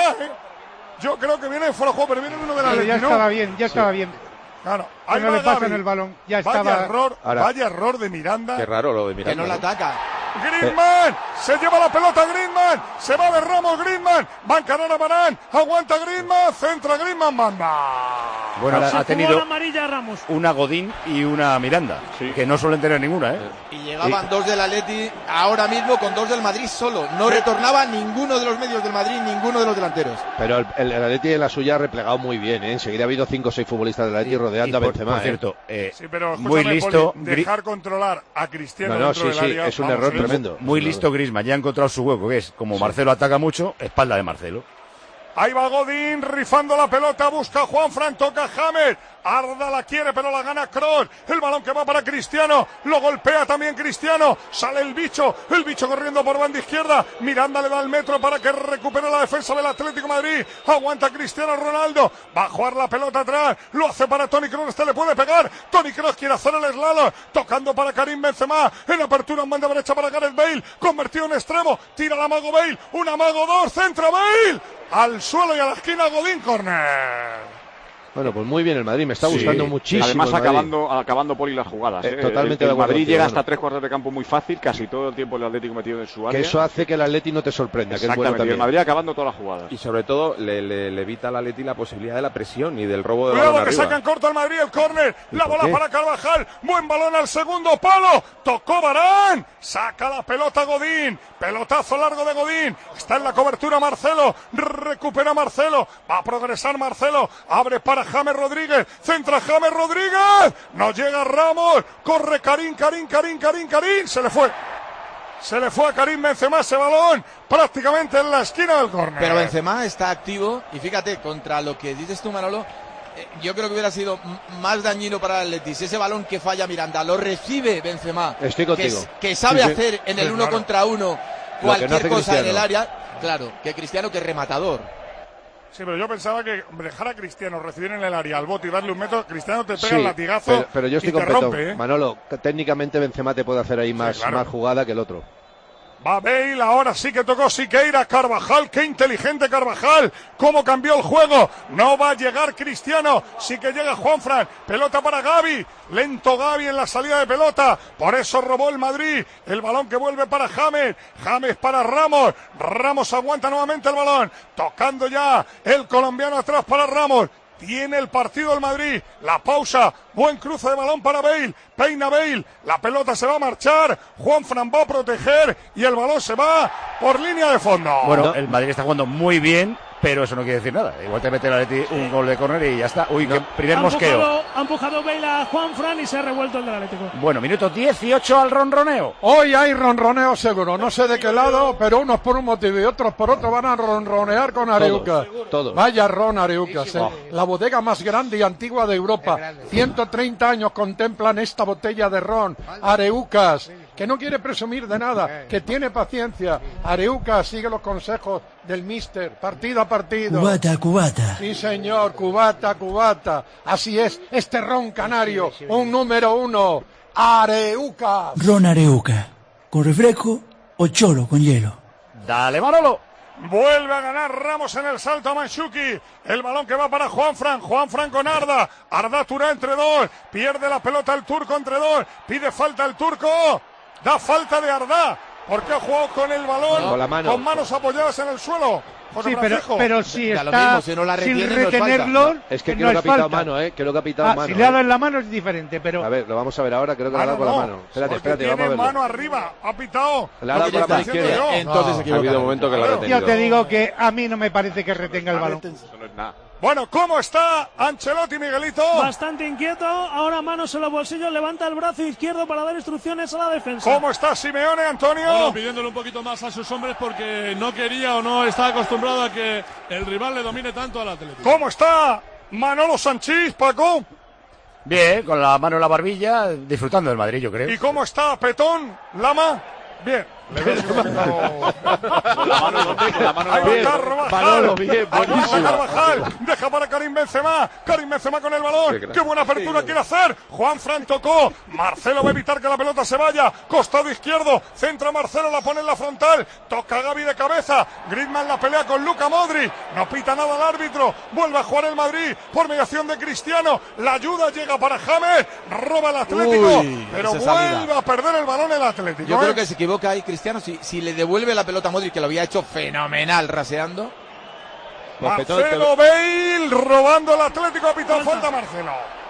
Speaker 2: Yo creo que viene de fuera de juego, pero viene uno de la
Speaker 10: ya estaba bien.
Speaker 2: Claro, ahí
Speaker 10: no le pasan el balón, ya estaba.
Speaker 2: Vaya error de Miranda.
Speaker 8: Qué raro lo de Miranda.
Speaker 7: Que no la ataca.
Speaker 2: Griezmann, se lleva la pelota Griezmann, se va de Ramos Griezmann, va a encarar a Varane, aguanta Griezmann, centra Griezmann, manda.
Speaker 5: Bueno, ha tenido
Speaker 4: amarilla Ramos.
Speaker 5: Una Godín y una Miranda, que no suelen tener ninguna,
Speaker 7: Y llegaban dos del Atleti ahora mismo con dos del Madrid solo. No retornaba ninguno de los medios del Madrid, ninguno de los delanteros.
Speaker 6: Pero el Atleti en la suya ha replegado muy bien, Enseguida ha habido 5 o 6 futbolistas del Atleti rodeando a Benzema.
Speaker 5: Por cierto,
Speaker 2: sí, pero
Speaker 5: muy listo.
Speaker 2: Dejar controlar a Cristiano
Speaker 6: dentro del área, es un error tremendo.
Speaker 5: Muy listo Griezmann, ya ha encontrado su hueco, que es como Marcelo ataca mucho, espalda de Marcelo.
Speaker 2: Ahí va Godín rifando la pelota, busca a Juanfran, toca a James. Arda la quiere, pero la gana Kroos. El balón que va para Cristiano. Lo golpea también Cristiano. Sale el bicho corriendo por banda izquierda. Miranda le da el metro para que recupere la defensa del Atlético de Madrid. Aguanta Cristiano Ronaldo. Va a jugar la pelota atrás. Lo hace para Toni Kroos. Este le puede pegar. Toni Kroos quiere hacer el slalom. Tocando para Karim Benzema. En apertura en banda derecha para Gareth Bale. Convertido en extremo. Tira la mago Bale. Una mago 2. Centra Bale. Al suelo y a la esquina Godín, córner.
Speaker 6: Bueno, pues muy bien el Madrid, me está gustando muchísimo.
Speaker 9: Además acabando Poli las jugadas.
Speaker 6: Totalmente de
Speaker 9: el
Speaker 6: acuerdo.
Speaker 9: Madrid llega hasta 3 cuartos de campo muy fácil, casi todo el tiempo el Atlético metido en su área.
Speaker 6: Que eso hace que el Atleti no te sorprenda, que es bueno también.
Speaker 9: Y el Madrid acabando todas las jugadas.
Speaker 8: Y sobre todo le evita al Atleti la posibilidad de la presión y del robo de
Speaker 2: balón
Speaker 8: arriba.
Speaker 2: Que sacan corto al Madrid el córner, la bola para Carvajal, buen balón al segundo palo, tocó Varane, saca la pelota Godín, pelotazo largo de Godín, está en la cobertura Marcelo, recupera Marcelo, va a progresar Marcelo, abre para James Rodríguez, centra James Rodríguez, no llega Ramos, corre Karim, se le fue a Karim Benzema ese balón, prácticamente en la esquina del córner.
Speaker 7: Pero Benzema está activo, y fíjate, contra lo que dices tú, Manolo, yo creo que hubiera sido más dañino para el Atleti si ese balón que falla Miranda lo recibe Benzema,
Speaker 6: estoy contigo,
Speaker 7: que sabe hacer en el uno contra uno cualquier cosa
Speaker 6: Cristiano
Speaker 7: en el área, claro, que Cristiano, que es rematador.
Speaker 2: Sí, pero yo pensaba que dejar a Cristiano recibir en el área al bote y darle un metro, Cristiano te pega el latigazo
Speaker 6: pero yo estoy
Speaker 2: y te
Speaker 6: completo.
Speaker 2: rompe,
Speaker 6: Manolo, técnicamente Benzema te puede hacer ahí más jugada que el otro.
Speaker 2: Va Bale, ahora sí que tocó Siqueira, Carvajal, qué inteligente Carvajal, cómo cambió el juego, no va a llegar Cristiano, sí que llega Juanfran, pelota para Gavi, lento Gavi en la salida de pelota, por eso robó el Madrid, el balón que vuelve para James para Ramos aguanta nuevamente el balón, tocando ya el colombiano atrás para Ramos. Tiene el partido el Madrid, la pausa, buen cruce de balón para Bale, peina Bale, la pelota se va a marchar, Juanfran va a proteger y el balón se va por línea de fondo.
Speaker 5: Bueno, el Madrid está jugando muy bien, pero eso no quiere decir nada. Igual te mete el Atleti un gol de córner y ya está. Uy, qué primer mosqueo.
Speaker 4: Ha empujado Bale a Juanfran y se ha revuelto el del Atlético.
Speaker 5: Bueno, minuto 18 al ronroneo.
Speaker 1: Hoy hay ronroneo seguro, no sé de qué lado, pero unos por un motivo y otros por otro van a ronronear con Areucas.
Speaker 6: Todos.
Speaker 1: Vaya ron Areucas, la bodega más grande y antigua de Europa. 130 años contemplan esta botella de ron. Areucas, que no quiere presumir de nada, que tiene paciencia. Areuca sigue los consejos del míster, partido a partido.
Speaker 11: Cubata.
Speaker 1: Sí, señor, cubata. Así es, este ron canario, un número 1. Areuca.
Speaker 11: Ron Areuca. ¿Con refresco o cholo con hielo?
Speaker 5: Dale, Manolo.
Speaker 2: Vuelve a ganar Ramos en el salto a Mandzukic. El balón que va para Juanfran con Arda. Arda Turá entre dos. Pierde la pelota el turco entre dos. Pide falta el turco. Da falta de Arda. Porque ha jugado con el balón. Con manos apoyadas en el suelo.
Speaker 10: Sí, pero si está sin retenerlo,
Speaker 6: es que creo que ha pitado mano, creo que ha pitado mano.
Speaker 10: Si le ha dado en la mano es diferente, pero...
Speaker 6: A ver, lo vamos a ver ahora, creo que le ha dado con la mano. Espérate, vamos a verlo.
Speaker 2: Mano arriba, ha pitado.
Speaker 6: Le ha dado con la mano izquierda.
Speaker 7: Entonces ha habido un momento que lo ha retenido.
Speaker 10: Yo te digo que a mí no me parece que retenga el balón.
Speaker 9: Eso no es nada.
Speaker 2: Bueno, ¿cómo está Ancelotti, Miguelito?
Speaker 4: Bastante inquieto, ahora manos en los bolsillos, levanta el brazo izquierdo para dar instrucciones a la defensa.
Speaker 2: ¿Cómo está Simeone, Antonio?
Speaker 3: Bueno, pidiéndole un poquito más a sus hombres porque no quería o no está acostumbrado a que el rival le domine tanto al Atlético.
Speaker 2: ¿Cómo está Manolo Sanchís, Paco?
Speaker 5: Bien, con la mano en la barbilla, disfrutando del Madrid, yo creo.
Speaker 2: ¿Y cómo está Petón, Lama? Bien.
Speaker 9: Con la mano donde, con la mano
Speaker 2: Manolo, bien, buenísimo. Carvajal, deja para Karim Benzema con el balón, qué buena apertura quiere hacer. Juanfran tocó, Marcelo va a evitar que la pelota se vaya, costado izquierdo, centra Marcelo, la pone en la frontal, toca Gavi de cabeza, Griezmann la pelea con Luka Modric, no pita nada el árbitro, vuelve a jugar el Madrid por mediación de Cristiano, la ayuda llega para James, roba el Atlético, pero vuelve a perder el balón el Atlético.
Speaker 7: Yo creo que se equivoca ahí Cristiano, si le devuelve la pelota a Modric, que lo había hecho fenomenal raseando.
Speaker 2: Marcelo Bale robando el Atlético, ha pitado falta Marcelo.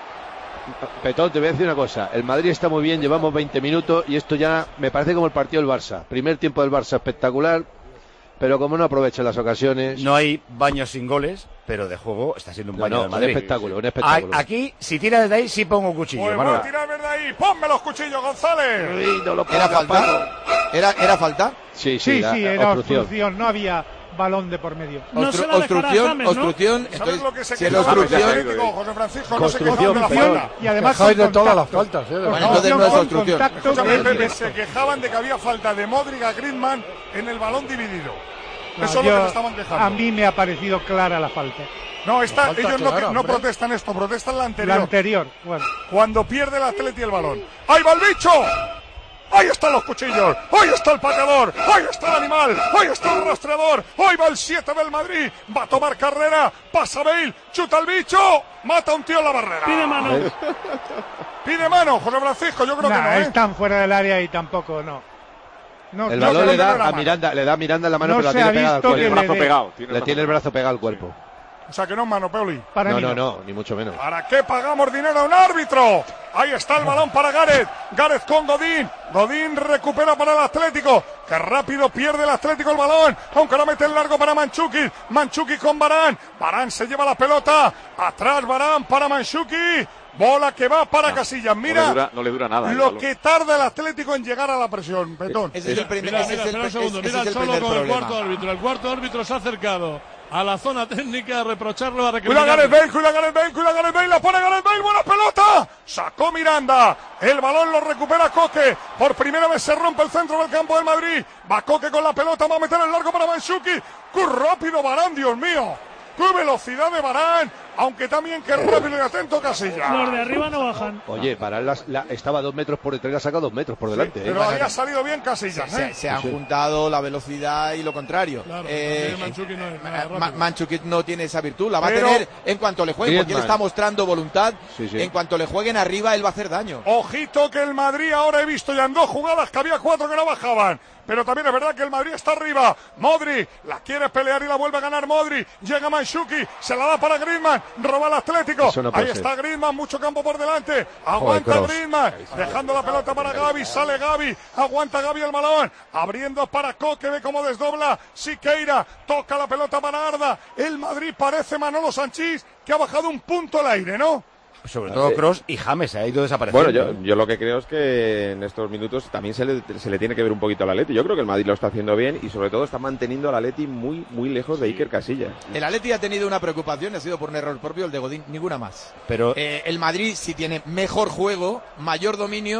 Speaker 6: Petón, te voy a decir una cosa, el Madrid está muy bien, llevamos 20 minutos y esto ya me parece como el partido del Barça. Primer tiempo del Barça espectacular, pero como no aprovecha las ocasiones...
Speaker 5: No hay baños sin goles, pero de juego está siendo un baño del Madrid.
Speaker 6: Un espectáculo.
Speaker 5: Aquí, si tira desde ahí, sí pongo un cuchillo.
Speaker 2: Pues voy a tirar desde ahí, ponme los cuchillos, González.
Speaker 7: ¿Era falta? ¿Era falta?
Speaker 10: Sí, era obstrucción, no había balón de por medio.
Speaker 7: Obstrucción.
Speaker 2: ¿Sabes lo que se
Speaker 7: si la obstrucción,
Speaker 2: José Francisco, no se quejaban de la falta.
Speaker 1: Y además de todas las faltas.
Speaker 7: Bueno, entonces no es obstrucción.
Speaker 2: Se quejaban de que había falta de Modric a Griezmann en el balón dividido. Eso es lo que se estaban quejando.
Speaker 10: A mí me ha parecido clara la falta.
Speaker 2: No, ellos no protestan esto, protestan la anterior.
Speaker 10: La anterior, bueno.
Speaker 2: Cuando pierde el Atleti el balón. ¡Ahí va el bicho! ¡Ahí están los cuchillos! ¡Ahí está el pateador! ¡Ahí está el animal! ¡Ahí está el rastreador! ¡Ahí va el 7 del Madrid! ¡Va a tomar carrera! ¡Pasa Bale! ¡Chuta el bicho! ¡Mata a un tío en la barrera!
Speaker 4: Pide mano.
Speaker 2: Pide mano, José Francisco, yo creo que no,
Speaker 10: están fuera del área y tampoco, no.
Speaker 6: El balón le da a Miranda en la mano, pero la tiene pegada al cuerpo.
Speaker 9: Tiene el brazo pegado.
Speaker 6: Le tiene el brazo pegado al cuerpo.
Speaker 2: O sea que no es mano, Peoli.
Speaker 6: No, ni mucho menos.
Speaker 2: ¿Para qué pagamos dinero a un árbitro? Ahí está el balón para Gareth. Gareth con Godín. Godín recupera para el Atlético. Que rápido pierde el Atlético el balón. Aunque lo mete en largo para Mandzukic. Mandzukic con Varane. Varane se lleva la pelota. Atrás Varane para Mandzukic. Bola que va para Casillas. Mira,
Speaker 9: no le dura nada.
Speaker 2: Lo que tarda el Atlético en llegar a la presión, Petón.
Speaker 3: Mira el segundo. Mira el solo con el cuarto árbitro. El cuarto árbitro se ha acercado a la zona técnica a reprocharlo, a recriminarlo.
Speaker 2: Cuida Gareth Bale, la pone Gareth Bale, buena pelota. Sacó Miranda. El balón lo recupera Coque. Por primera vez se rompe el centro del campo del Madrid. Va Coque con la pelota, va a meter el largo para Mandzukic. ¡Qué rápido Varane, Dios mío! ¡Qué velocidad de Varane! Aunque también qué rápido y atento Casillas.
Speaker 4: Los de arriba no bajan.
Speaker 6: Oye, Varane estaba 2 metros por detrás y la saca 2 metros por delante.
Speaker 2: Pero había salido bien Casillas.
Speaker 7: Se han juntado la velocidad y lo contrario.
Speaker 3: Claro,
Speaker 7: Mandzukic no tiene esa virtud. La va a tener en cuanto le jueguen, porque él está mostrando voluntad. En cuanto le jueguen arriba, él va a hacer daño.
Speaker 2: Ojito que el Madrid ahora he visto ya en 2 jugadas que había 4 que no bajaban. Pero también es verdad que el Madrid está arriba. Modric la quiere pelear y la vuelve a ganar Modric. Llega Mandzukic, se la da para Griezmann, roba el Atlético. Ahí está Griezmann, mucho campo por delante. Aguanta Griezmann, dejando la pelota para Gavi, sale Gavi, aguanta Gavi el balón, abriendo para Coque, ve cómo desdobla Siqueira, toca la pelota para Arda. El Madrid parece Manolo Sanchís que ha bajado un punto al aire, ¿no?
Speaker 5: Sobre todo Kroos y James se ha ido desapareciendo.
Speaker 8: Bueno, yo lo que creo es que en estos minutos también se le tiene que ver un poquito al Atleti. Yo creo que el Madrid lo está haciendo bien y sobre todo está manteniendo al Atleti muy lejos de Iker Casillas.
Speaker 7: El Atleti ha tenido una preocupación, ha sido por un error propio, el de Godín, ninguna más.
Speaker 5: Pero
Speaker 7: el Madrid sí tiene mejor juego, mayor dominio,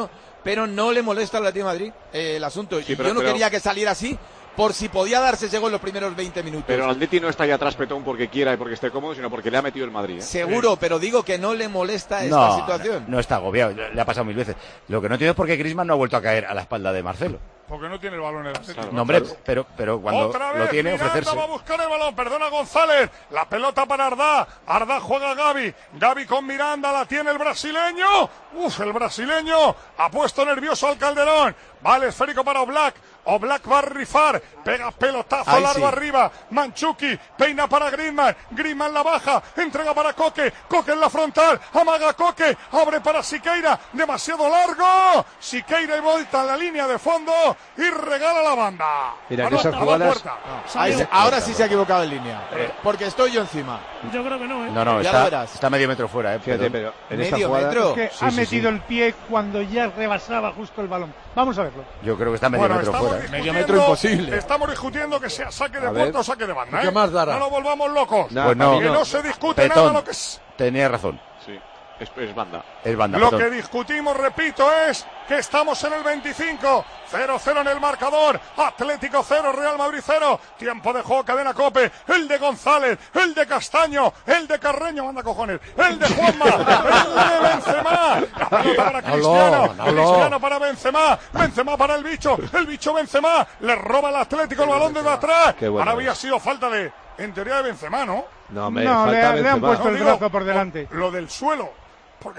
Speaker 7: pero no le molesta al Atlético de Madrid el asunto.
Speaker 9: Sí,
Speaker 7: y yo no quería que saliera así, por si podía darse ese gol en los primeros 20 minutos.
Speaker 9: Pero el Atleti no está ahí atrás petón porque quiera y porque esté cómodo, sino porque le ha metido el Madrid.
Speaker 7: Seguro, pero digo que no le molesta esta situación.
Speaker 5: No está agobiado, le ha pasado 1000 veces. Lo que no entiendo es por qué Griezmann no ha vuelto a caer a la espalda de Marcelo.
Speaker 2: Porque no tiene el balón en el Atlético.
Speaker 5: No, hombre, pero cuando lo tiene, ofrecerse.
Speaker 2: Va a buscar el balón, perdona González. La pelota para Arda. Arda juega a Gavi. Gavi con Miranda, la tiene el brasileño. El brasileño ha puesto nervioso al Calderón. Vale, esférico para Oblak. Oblak va a rifar, pega pelotazo largo arriba, Mandzukic, peina para Griezmann, Griezmann la baja, entrega para Koke, Koke en la frontal, amaga Koke, abre para Siqueira, demasiado largo, Siqueira y vuelta en la línea de fondo y regala la banda.
Speaker 6: Mira, que esas jugadas...
Speaker 7: Ahora sí se ha equivocado en línea, porque estoy yo encima.
Speaker 4: Yo creo que no,
Speaker 5: No, está medio metro fuera,
Speaker 6: Fíjate, pero en esta
Speaker 7: medio
Speaker 6: jugada...
Speaker 7: metro.
Speaker 10: Es que ha metido el pie cuando ya rebasaba justo el balón. Vamos a verlo.
Speaker 5: Yo creo que está medio metro fuera.
Speaker 7: Medio metro imposible.
Speaker 2: Estamos discutiendo que sea saque de puerta o saque de banda.
Speaker 1: ¿Qué más dará?
Speaker 2: No nos volvamos locos.
Speaker 5: Pues no,
Speaker 2: que no se discute
Speaker 5: Petón,
Speaker 2: nada lo que es.
Speaker 5: Tenía razón.
Speaker 9: Sí, es banda.
Speaker 5: Es banda.
Speaker 2: Lo
Speaker 5: Petón.
Speaker 2: que discutimos, repito, es que estamos en el 25. 0-0 en el marcador. Atlético 0, Real Madrid 0. Tiempo de juego, cadena COPE. El de González, el de Castaño, el de Carreño, manda cojones. El de Juanma, el de Benzema. La pelota para Cristiano. Cristiano para Benzema. Benzema para el bicho Benzema. Le roba el Atlético el balón desde atrás. Ahora había sido falta en teoría de Benzema, ¿no?
Speaker 6: No,
Speaker 10: le han puesto el brazo por delante.
Speaker 2: Lo del suelo. Porque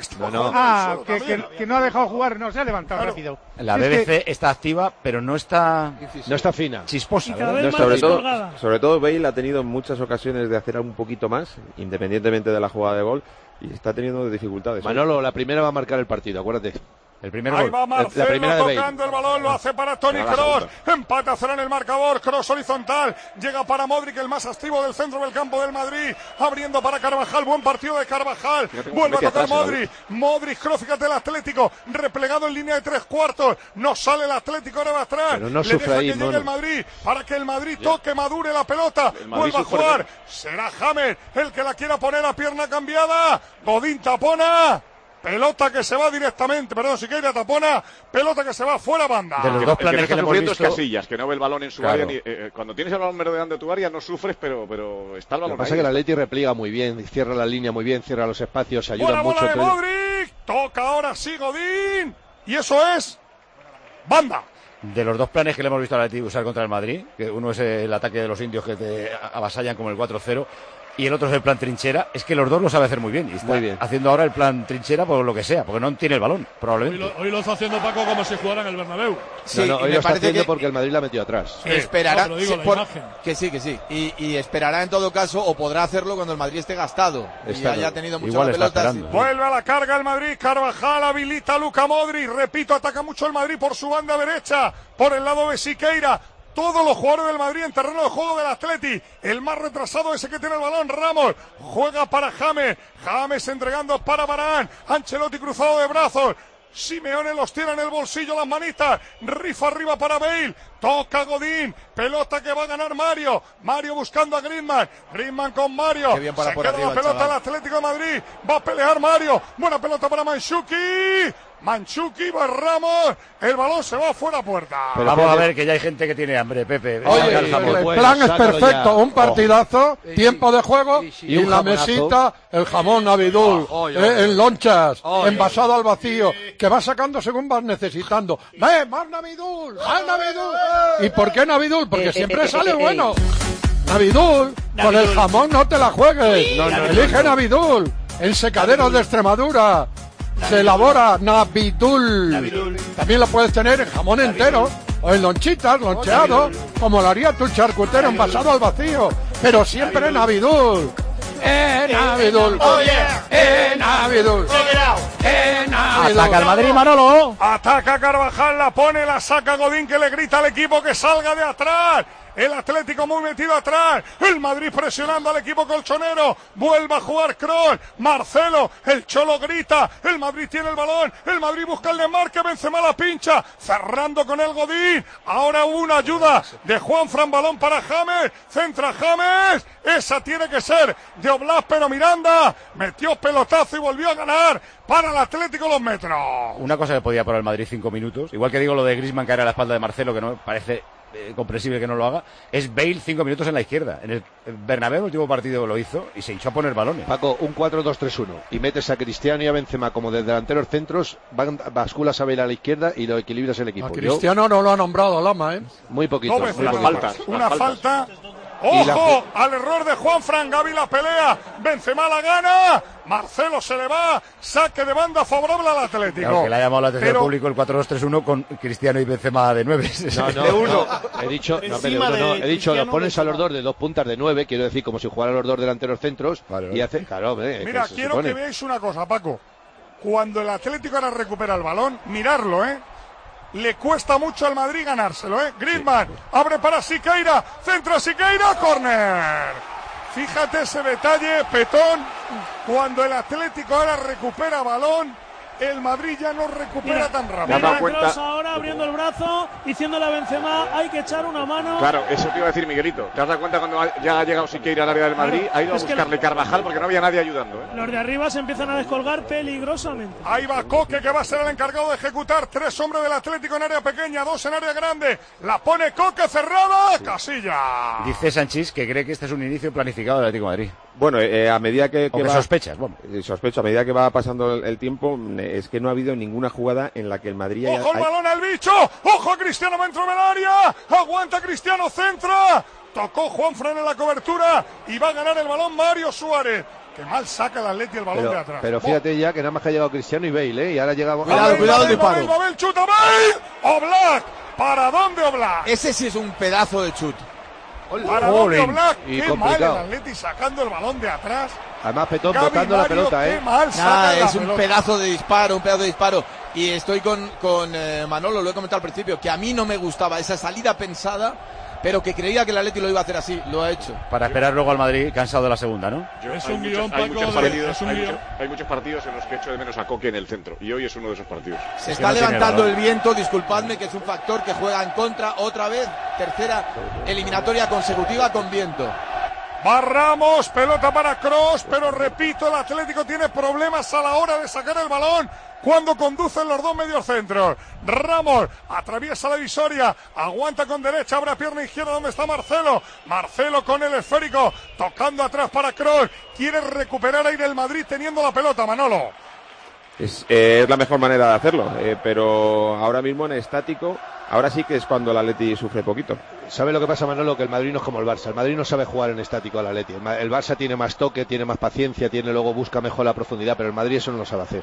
Speaker 10: que no ha dejado jugar, no se ha levantado rápido.
Speaker 5: La BBC está activa, pero no está
Speaker 6: fina,
Speaker 5: chisposa.
Speaker 8: Sobre todo Bale ha tenido muchas ocasiones de hacer un poquito más, independientemente de la jugada de gol, y está teniendo dificultades.
Speaker 6: Manolo, la primera va a marcar el partido, acuérdate.
Speaker 5: El primer
Speaker 2: Ahí
Speaker 5: gol.
Speaker 2: va Marcelo tocando el balón, lo hace para Toni Kroos. Empate a 0 en el marcador. Kroos horizontal. Llega para Modric, el más activo del centro del campo del Madrid. Abriendo para Carvajal. Buen partido de Carvajal. Vuelve a tocar Modric. Modric, Kroos, fíjate el Atlético. Replegado en línea de 3/4. No sale el Atlético, ahora va atrás.
Speaker 6: Pero no
Speaker 2: le deja
Speaker 6: ahí,
Speaker 2: que llegue el Madrid para que el Madrid toque, madure la pelota. Vuelva a jugar. Será James el que la quiera poner a pierna cambiada. Godín tapona. Pelota que se va directamente, Siqueira tapona, pelota que se va fuera banda.
Speaker 5: De los dos planes que le hemos visto
Speaker 9: es Casillas, que no ve el balón en su área. Cuando tienes el balón merodeando de tu área no sufres, pero está el balón.
Speaker 6: Lo que pasa es que el Atleti repliega muy bien, cierra la línea muy bien, cierra los espacios, ayuda mucho.
Speaker 2: Bola de Modric, toca ahora sí Godín, y eso es banda.
Speaker 5: De los dos planes que le hemos visto al Atleti usar contra el Madrid, que uno es el ataque de los indios que te avasallan como el 4-0, y el otro es el plan trinchera, es que los dos lo sabe hacer muy bien. Y está haciendo ahora el plan trinchera por lo que sea, porque no tiene el balón, probablemente.
Speaker 3: Hoy lo está haciendo Paco como si jugara en el Bernabéu.
Speaker 6: Sí, hoy lo está haciendo porque el Madrid la ha metido atrás.
Speaker 7: Esperará, que sí. Y esperará en todo caso, o podrá hacerlo cuando el Madrid esté gastado. Y haya tenido muchas pelotas.
Speaker 2: Vuelve a la carga el Madrid, Carvajal habilita a Luka Modric, repito, ataca mucho el Madrid por su banda derecha, por el lado de Siqueira. Todos los jugadores del Madrid en terreno de juego del Atleti. El más retrasado ese que tiene el balón, Ramos. Juega para James. James entregando para Varane. Ancelotti cruzado de brazos. Simeone los tiene en el bolsillo, las manitas. Rifa arriba para Bale. Toca Godín. Pelota que va a ganar Mario. Mario buscando a Griezmann. Griezmann con Mario. Se queda la pelota al Atlético de Madrid. Va a pelear Mario. Buena pelota para Mandzukic, va Ramos, el balón se va fuera puerta.
Speaker 5: Pero vamos a ver que ya hay gente que tiene hambre, Pepe.
Speaker 1: Oye, el plan es perfecto, un partidazo, tiempo de juego y en la mesita el jamón Navidul, en lonchas, envasado al vacío, que va sacando según vas necesitando. ¡Más Navidul! ¿Y por qué Navidul? Porque siempre sale bueno. Navidul, con el jamón no te la juegues. Elige Navidul, en secaderos de Extremadura. Se elabora Navidul. También lo puedes tener en jamón entero o en lonchitas, loncheado, como lo haría tu charcutero envasado al vacío. Pero siempre Navidul. Navidul. Navidul.
Speaker 5: Ataca el Madrid, Manolo.
Speaker 2: Ataca Carvajal, la pone, la saca Godín, que le grita al equipo que salga de atrás. el Atlético muy metido atrás, el Madrid presionando al equipo colchonero, vuelve a jugar Kroos, Marcelo, el Cholo grita, el Madrid tiene el balón, el Madrid busca el desmarque, Benzema la pincha, cerrando con el Godín, ahora una ayuda de Juanfran, balón para James, centra James, esa tiene que ser de Oblak, pero Miranda metió pelotazo y volvió a ganar para el Atlético los metros.
Speaker 5: Una cosa que podía por el Madrid 5 minutos, igual que digo lo de Griezmann caer a la espalda de Marcelo, que no parece comprensible que no lo haga, es Bale 5 minutos en la izquierda. En el Bernabéu, el último partido lo hizo y se hinchó a poner balones.
Speaker 6: Paco, un 4-2-3-1 y metes a Cristiano y a Benzema como de delanteros centros, basculas a Bale a la izquierda y lo equilibras el equipo.
Speaker 1: A Cristiano no lo ha nombrado Lama,
Speaker 6: Muy poquito.
Speaker 2: Una falta. ¡Ojo! Al error de Juanfran, Gavi la pelea, Benzema la gana, Marcelo se le va, saque de banda favorable al Atlético.
Speaker 5: Claro, que le ha llamado la atención al público el 4-2-3-1 con Cristiano y Benzema de 9.
Speaker 6: He dicho, lo pones a los dos de 2 puntas de 9, quiero decir, como si jugaran los dos delanteros centros, y hace... Claro,
Speaker 2: mira, quiero que veáis una cosa, Paco. Cuando el Atlético ahora recupera el balón, mirarlo, le cuesta mucho al Madrid ganárselo, Griezmann, abre para Siqueira, centra Siqueira, córner. Fíjate ese detalle, Petón, cuando el Atlético ahora recupera balón, el Madrid ya no recupera tan rápido.
Speaker 4: Kroos ahora abriendo el brazo, diciéndole a Benzema, hay que echar una mano.
Speaker 9: Claro, eso te iba a decir, Miguelito. ¿Te has dado cuenta cuando ya ha llegado Siqueira al área del Madrid? Ha ido a buscarle Carvajal porque no había nadie ayudando.
Speaker 4: Los de arriba se empiezan a descolgar peligrosamente.
Speaker 2: Ahí va Coque, que va a ser el encargado de ejecutar. 3 hombres del Atlético en área pequeña, 2 en área grande. La pone Coque, cerrada, Casilla.
Speaker 5: Dice Sanchís que cree que este es un inicio planificado del Atlético de Madrid.
Speaker 8: Bueno, a medida que
Speaker 5: va, sospechas,
Speaker 8: sospecho, a medida que va pasando el tiempo, es que no ha habido ninguna jugada en la que el Madrid
Speaker 2: ¡Ojo el balón al bicho! ¡Ojo Cristiano dentro del área! ¡Aguanta Cristiano, centra! Tocó Juanfran en la cobertura y va a ganar el balón Mario Suárez. Que mal saca el Atleti el balón de atrás.
Speaker 6: Pero fíjate ya que nada más que ha llegado Cristiano y Bale, y ahora llegamos...
Speaker 2: Cuidado el disparo. Bale, chuta Bale. Oblak. ¿Para dónde Oblak?
Speaker 7: Ese sí es un pedazo de chut.
Speaker 2: Para dónde Oblak. Qué mal el Atleti sacando el balón de atrás.
Speaker 6: Además Petón botando la pelota,
Speaker 7: es un pedazo de disparo, Y estoy con Manolo, lo he comentado al principio, que a mí no me gustaba esa salida pensada, pero que creía que el Atleti lo iba a hacer así, lo ha hecho.
Speaker 5: Para esperar luego al Madrid cansado de la segunda, ¿no?
Speaker 9: Hay muchos partidos en los que echo de menos a Coque en el centro, y hoy es uno de esos partidos.
Speaker 7: Se está levantando el viento, disculpadme, que es un factor que juega en contra otra vez, tercera eliminatoria consecutiva con viento.
Speaker 2: Va Ramos, pelota para Kroos, pero repito, el Atlético tiene problemas a la hora de sacar el balón cuando conducen los dos mediocentros. Ramos atraviesa la divisoria, aguanta con derecha, abre pierna izquierda donde está Marcelo. Marcelo con el esférico, tocando atrás para Kroos. Quiere recuperar aire el Madrid teniendo la pelota, Manolo.
Speaker 8: Es la mejor manera de hacerlo, pero ahora mismo en estático, ahora sí que es cuando el Atleti sufre poquito.
Speaker 6: ¿Sabe lo que pasa, Manolo? Que el Madrid no es como el Barça. El Madrid no sabe jugar en estático al Atleti. El Barça tiene más toque, tiene más paciencia, luego busca mejor la profundidad, pero el Madrid eso no lo sabe hacer.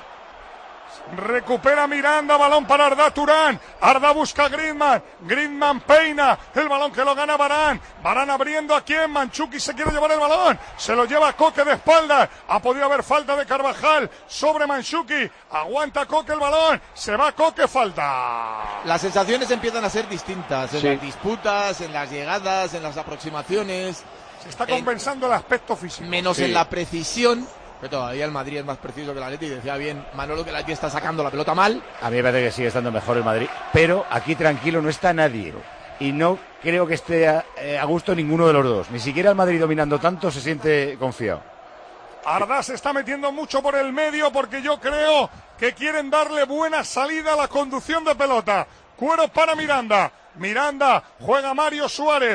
Speaker 2: Recupera Miranda, balón para Arda Turán. Arda busca a Griezmann peina el balón que lo gana Varane abriendo aquí en Mandzukic, se quiere llevar el balón, se lo lleva Coque de espaldas, ha podido haber falta de Carvajal sobre Mandzukic, aguanta Coque el balón, se va Coque, falta.
Speaker 7: Las sensaciones empiezan a ser distintas en las disputas, en las llegadas, en las aproximaciones.
Speaker 2: Se está compensando el aspecto físico.
Speaker 7: Menos en la precisión. Pero todavía el Madrid es más preciso que el Atleti, y decía bien Manolo que el Atleti está sacando la pelota mal.
Speaker 5: A mí me parece que sigue estando mejor el Madrid, pero aquí tranquilo no está nadie. Y no creo que esté a gusto ninguno de los dos. Ni siquiera el Madrid dominando tanto se siente confiado.
Speaker 2: Arda se está metiendo mucho por el medio porque yo creo que quieren darle buena salida a la conducción de pelota. Cuero para Miranda, juega Mario Suárez,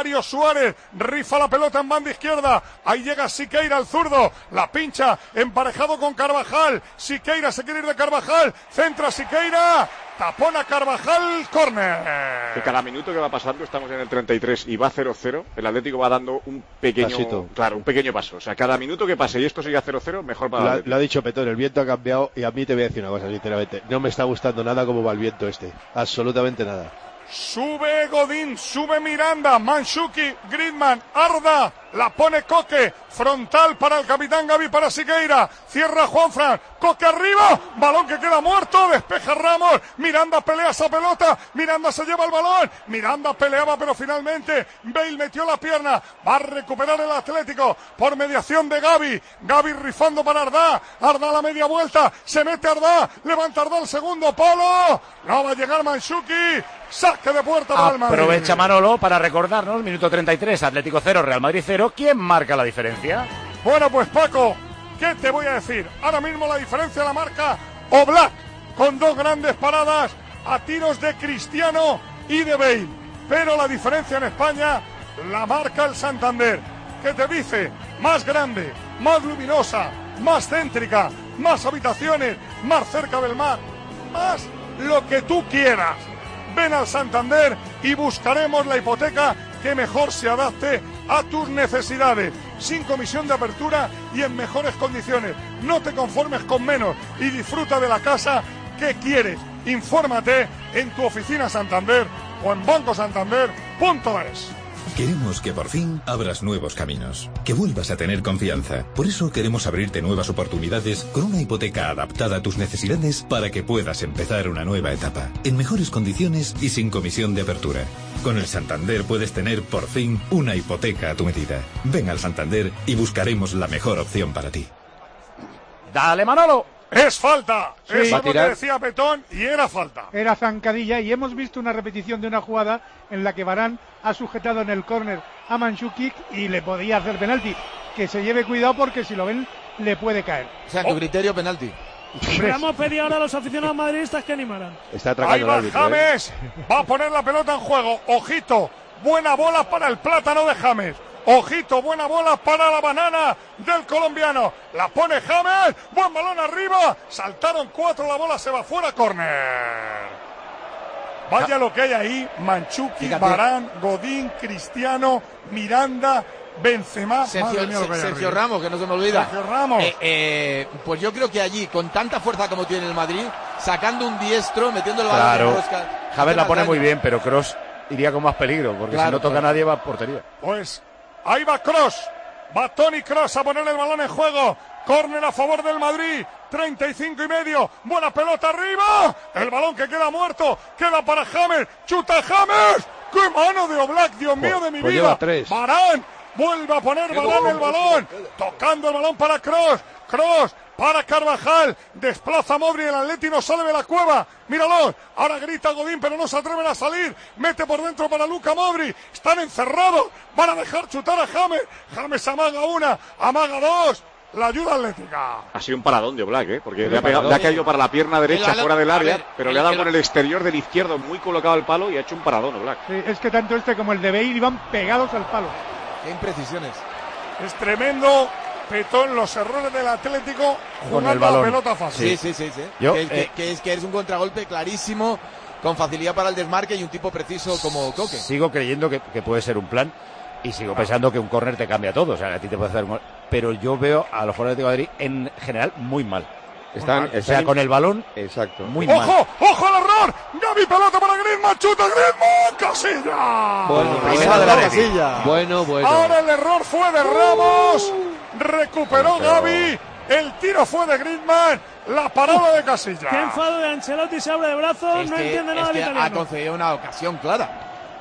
Speaker 2: rifa la pelota en banda izquierda, ahí llega Siqueira al zurdo, la pincha, emparejado con Carvajal, Siqueira se quiere ir de Carvajal, centra Siqueira, tapona Carvajal, córner.
Speaker 9: Que cada minuto que va pasando, estamos en el 33 y va 0-0, el Atlético va dando un pequeño paso, o sea, cada minuto que pase y esto siga 0-0, mejor para el Atlético.
Speaker 6: Lo ha dicho Petón, el viento ha cambiado y a mí te voy a decir una cosa, sinceramente, no me está gustando nada cómo va el viento absolutamente nada.
Speaker 2: Sube Godín, sube Miranda, Mandzukic, Griezmann, Arda, la pone Coque, frontal para el capitán Gavi, para Siqueira, cierra Juanfran, Coque arriba, balón que queda muerto, despeja Ramos, Miranda pelea esa pelota, Miranda se lleva el balón, Miranda peleaba pero finalmente Bale metió la pierna, va a recuperar el Atlético por mediación de Gavi, Gavi rifando para Ardá, Ardá a la media vuelta, se mete Ardá, levanta Ardá el segundo palo, no va a llegar Mandzukic, saque de puerta para el Madrid.
Speaker 5: Aprovecha Manolo para recordarnos, minuto 33, Atlético 0, Real Madrid 0, ¿quién marca la diferencia?
Speaker 2: Bueno, pues Paco, ¿qué te voy a decir? Ahora mismo la diferencia la marca Oblak, con 2 grandes paradas a tiros de Cristiano y de Bale. Pero la diferencia en España la marca el Santander. ¿Qué te dice? Más grande, más luminosa, más céntrica, más habitaciones, más cerca del mar, más lo que tú quieras. Ven al Santander y buscaremos la hipoteca que mejor se adapte a tus necesidades, sin comisión de apertura y en mejores condiciones. No te conformes con menos y disfruta de la casa que quieres. Infórmate en tu oficina Santander o en bancosantander.es.
Speaker 12: Queremos que por fin abras nuevos caminos, que vuelvas a tener confianza. Por eso queremos abrirte nuevas oportunidades con una hipoteca adaptada a tus necesidades para que puedas empezar una nueva etapa, en mejores condiciones y sin comisión de apertura. Con el Santander puedes tener por fin una hipoteca a tu medida. Ven al Santander y buscaremos la mejor opción para ti.
Speaker 5: ¡Dale, Manolo!
Speaker 2: ¡Es falta!
Speaker 10: Sí.
Speaker 2: Eso es lo que decía Petón y era falta.
Speaker 10: Era zancadilla y hemos visto una repetición de una jugada en la que Varane ha sujetado en el córner a Mandzukic y le podía hacer penalti. Que se lleve cuidado porque si lo ven le puede caer.
Speaker 7: O sea, en tu criterio, penalti.
Speaker 4: Vamos a pedir ahora a los aficionados madridistas que animaran.
Speaker 6: Está atracando el árbitro.
Speaker 2: James va a poner la pelota en juego. Ojito, buena bola para el plátano de James. Ojito, buena bola para la banana del colombiano. La pone James, buen balón arriba. Saltaron 4, la bola se va fuera, córner. Vaya lo que hay ahí. Mandzukic, Varane, Godín, Cristiano, Miranda, Benzema.
Speaker 7: Sergio Ramos, que no se me olvida.
Speaker 2: Sergio Ramos.
Speaker 7: Pues yo creo que allí, con tanta fuerza como tiene el Madrid, sacando un diestro, metiendo el balón
Speaker 5: Claro,
Speaker 7: en rosca,
Speaker 5: James la pone muy bien, pero Kroos iría con más peligro, porque si no toca a nadie va a portería.
Speaker 2: Pues ahí va Kroos, va Toni Kroos a poner el balón en juego, córner a favor del Madrid, 35,5, buena pelota arriba, el balón que queda muerto, queda para James, chuta James, qué mano de Oblak, Dios mío de mi
Speaker 6: pues
Speaker 2: vida,
Speaker 6: Varane
Speaker 2: vuelve a poner Varane el balón, tocando el balón para Kroos, Kroos para Carvajal, desplaza a Modric, el Atleti no sale de la cueva, míralo, ahora grita Godín pero no se atreven a salir, mete por dentro para Luka Modric, están encerrados, van a dejar chutar a James, James amaga una, amaga dos, la ayuda atlética.
Speaker 9: Ha sido un paradón de Oblak, porque le ha caído para la pierna derecha fuera del área, pero le ha dado con el exterior del izquierdo muy colocado al palo y ha hecho un paradón Oblak.
Speaker 10: Sí, es que tanto este como el de Bale iban pegados al palo.
Speaker 7: Qué imprecisiones.
Speaker 2: Es tremendo, Petón, los errores del Atlético jugando
Speaker 5: el balón.
Speaker 2: la pelota fácil.
Speaker 7: Sí.
Speaker 5: Yo,
Speaker 7: que es un contragolpe clarísimo, con facilidad para el desmarque y un tipo preciso como Coque.
Speaker 5: Sigo creyendo que puede ser un plan y sigo pensando que un córner te cambia todo. O sea, a ti te puede hacer un... Pero yo veo a los jugadores de Madrid en general muy mal.
Speaker 8: Están
Speaker 5: con el balón,
Speaker 8: exacto.
Speaker 5: Muy mal.
Speaker 2: ¡Ojo al error! Gavi, pelota para Griezmann, chuta Griezmann, Casilla.
Speaker 6: Bueno.
Speaker 2: Ahora el error fue de Ramos, recuperó Gavi, el tiro fue de Griezmann, la parada de Casilla.
Speaker 4: Qué enfado de Ancelotti, se abre de brazos, no entiende nada el italiano.
Speaker 7: Ha concedido una ocasión clara.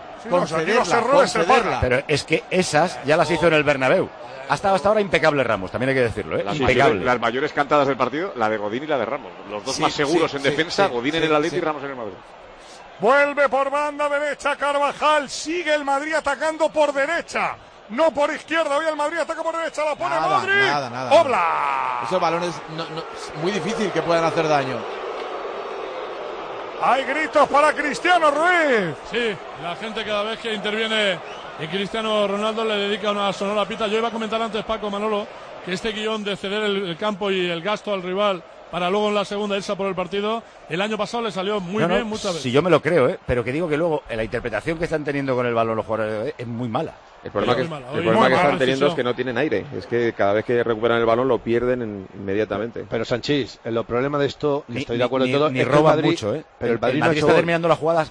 Speaker 2: Concederla.
Speaker 5: Pero es que esas ya las hizo en el Bernabéu. Ha estado hasta ahora impecable Ramos, también hay que decirlo, impecable.
Speaker 9: Las mayores cantadas del partido, la de Godín y la de Ramos. Los dos más seguros en defensa, Godín en el Atleti y Ramos en el Madrid.
Speaker 2: Vuelve por banda derecha Carvajal, sigue el Madrid atacando por derecha, no por izquierda. Hoy el Madrid ataca por derecha, la pone Modric.
Speaker 7: Nada.
Speaker 2: Oblak.
Speaker 7: Esos balones es muy difícil que puedan hacer daño.
Speaker 2: Hay gritos para Cristiano Ruiz.
Speaker 3: Sí, la gente cada vez que interviene y Cristiano Ronaldo le dedica una sonora pita. Yo iba a comentar antes, Paco, Manolo, que este guión de ceder el campo y el gasto al rival para luego en la segunda irse por el partido, el año pasado le salió muy bien muchas veces.
Speaker 5: Sí, yo me lo creo, pero que digo que luego la interpretación que están teniendo con el balón los jugadores es muy mala.
Speaker 8: El problema que están teniendo es que no tienen aire. Es que cada vez que recuperan el balón lo pierden inmediatamente.
Speaker 6: Pero Sanchís, el problema de esto, estoy de acuerdo en todo,
Speaker 5: ni
Speaker 6: es que
Speaker 5: roban
Speaker 6: el Madrid,
Speaker 5: mucho,
Speaker 6: pero el Madrid
Speaker 5: está terminando las jugadas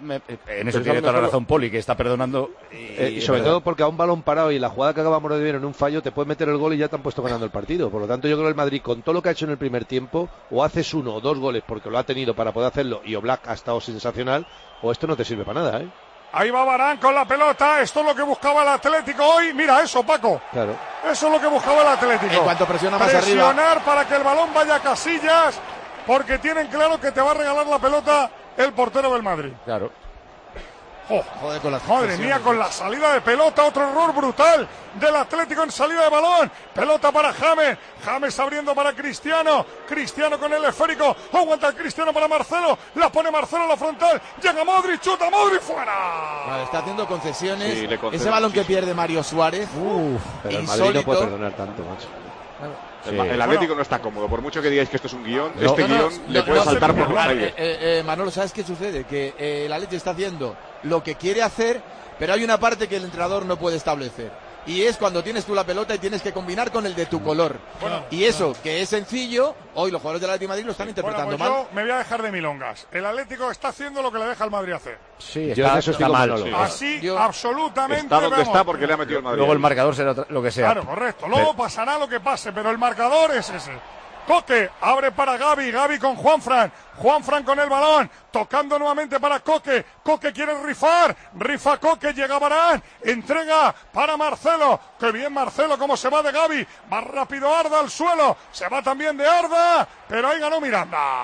Speaker 5: en eso tiene toda la razón Poli, que está perdonando.
Speaker 6: Y sobre todo porque a un balón parado y la jugada que acabamos de ver en un fallo te puedes meter el gol y ya te han puesto ganando el partido. Por lo tanto, yo creo que el Madrid, con todo lo que ha hecho en el primer tiempo, o haces 1 o 2 goles porque lo ha tenido para poder hacerlo y Oblak ha estado sensacional, o esto no te sirve para nada, ¿eh?
Speaker 2: Ahí va Varane con la pelota. Esto es lo que buscaba el Atlético hoy. Mira eso, Paco.
Speaker 6: Claro.
Speaker 2: Eso es lo que buscaba el Atlético.
Speaker 7: En cuanto presiona más arriba.
Speaker 2: Presionar para que el balón vaya a Casillas, porque tienen claro que te va a regalar la pelota el portero del Madrid.
Speaker 5: Claro.
Speaker 2: Oh, madre mía, con la salida de pelota, otro error brutal del Atlético en salida de balón. Pelota para James, James abriendo para Cristiano, Cristiano con el esférico, aguanta el Cristiano para Marcelo, la pone Marcelo a la frontal, llega Modric, chuta Modric, fuera.
Speaker 7: Vale, está haciendo concesiones, sí, ese balón que pierde Mario Suárez.
Speaker 6: Pero el Madrid no puede perdonar tanto, macho.
Speaker 9: Sí. El Atlético no está cómodo, por mucho que digáis que esto es un guión, guión le puede saltar por los aires.
Speaker 7: Manolo, ¿sabes qué sucede? Que el Atlético está haciendo lo que quiere hacer, pero hay una parte que el entrenador no puede establecer. Y es cuando tienes tú la pelota y tienes que combinar con el de tu color. Y eso, que es sencillo, hoy los jugadores del Atlético de Madrid lo están interpretando mal.
Speaker 2: Yo me voy a dejar de milongas. El Atlético está haciendo lo que le deja al Madrid hacer.
Speaker 5: Sí, está mal.
Speaker 2: Sí. Así, absolutamente.
Speaker 9: Está donde está porque le ha metido el Madrid.
Speaker 5: Luego el marcador será lo que sea.
Speaker 2: Claro, correcto. Luego pasará lo que pase, pero el marcador es ese. Coque, abre para Gavi, Gavi con Juanfran con el balón, tocando nuevamente para Coque, Coque quiere rifar, rifa Coque, llega Varane, entrega para Marcelo, que bien Marcelo, cómo se va de Gavi, más rápido Arda al suelo, se va también de Arda, pero ahí ganó Miranda,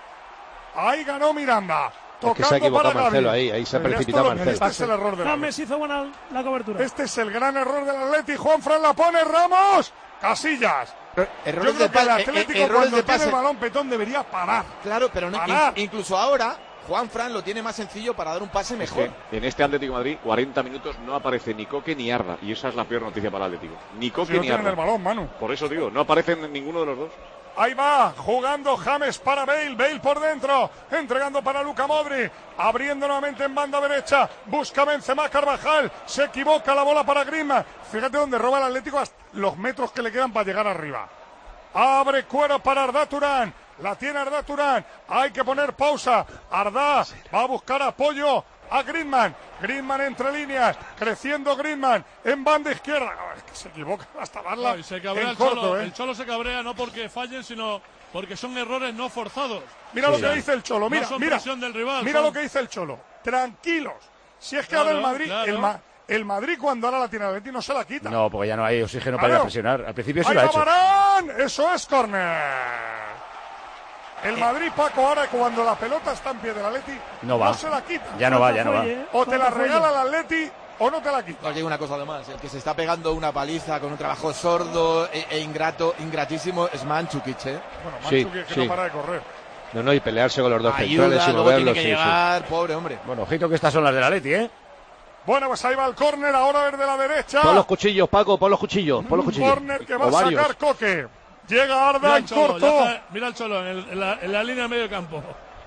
Speaker 6: Es que se ha equivocado Marcelo ahí se ha precipitado Marcelo.
Speaker 2: Este es el error de
Speaker 4: James hizo buena la cobertura.
Speaker 2: Este es el gran error del Atleti, Juanfran la pone, Ramos, Casillas.
Speaker 7: Errores
Speaker 2: Yo creo que el Atlético cuando tiene el balón petón debería parar.
Speaker 7: Claro, pero no, incluso ahora Juanfran lo tiene más sencillo para dar un pase mejor.
Speaker 9: En este Atlético de Madrid, 40 minutos no aparece ni Coque ni Arda, y esa es la peor noticia para el Atlético. Ni Coque ni Arda.
Speaker 2: El balón, Manu.
Speaker 9: Por eso digo, no aparecen ninguno de los dos.
Speaker 2: Ahí va, jugando James para Bale por dentro, entregando para Luka Modric, abriendo nuevamente en banda derecha, busca Benzema, Carvajal, se equivoca, la bola para Griezmann, fíjate dónde roba el Atlético hasta los metros que le quedan para llegar arriba. Abre cuero para Arda Turán, la tiene Arda Turán, hay que poner pausa, Arda va a buscar apoyo a Griezmann entre líneas, creciendo Griezmann en banda izquierda, es que se equivoca hasta darla
Speaker 3: se cabrea
Speaker 2: en corto,
Speaker 3: el Cholo se cabrea no porque fallen, sino porque son errores no forzados.
Speaker 2: Mira lo que dice el Cholo, mira
Speaker 3: del rival,
Speaker 2: mira lo que dice el Cholo, tranquilos, si es que ahora el Madrid, el Madrid cuando ahora la tiene el Betis no se la quita.
Speaker 5: No, porque ya no hay oxígeno para ir a presionar, al principio sí
Speaker 2: lo
Speaker 5: ha hecho.
Speaker 2: Varane, eso es córner. El Madrid, Paco, ahora cuando la pelota está en pie del Atleti, no se la quita.
Speaker 5: Ya no va.
Speaker 2: O te la regala el Atleti o no te la quita.
Speaker 7: Os digo una cosa además, el que se está pegando una paliza con un trabajo sordo e ingratísimo es Mandžukić,
Speaker 2: Bueno, Mandžukić que no para de correr.
Speaker 6: No, y pelearse con los dos centrales y moverlos.
Speaker 7: Tiene que llegar, pobre hombre.
Speaker 5: Bueno, ojito que estas son las del Atleti,
Speaker 2: Bueno, pues ahí va el córner, ahora desde la derecha.
Speaker 6: Pon los cuchillos, Paco, pon los cuchillos.
Speaker 2: Un córner que va a sacar Coque. Llega Arda en corto.
Speaker 3: Mira el Cholo en la línea de medio campo.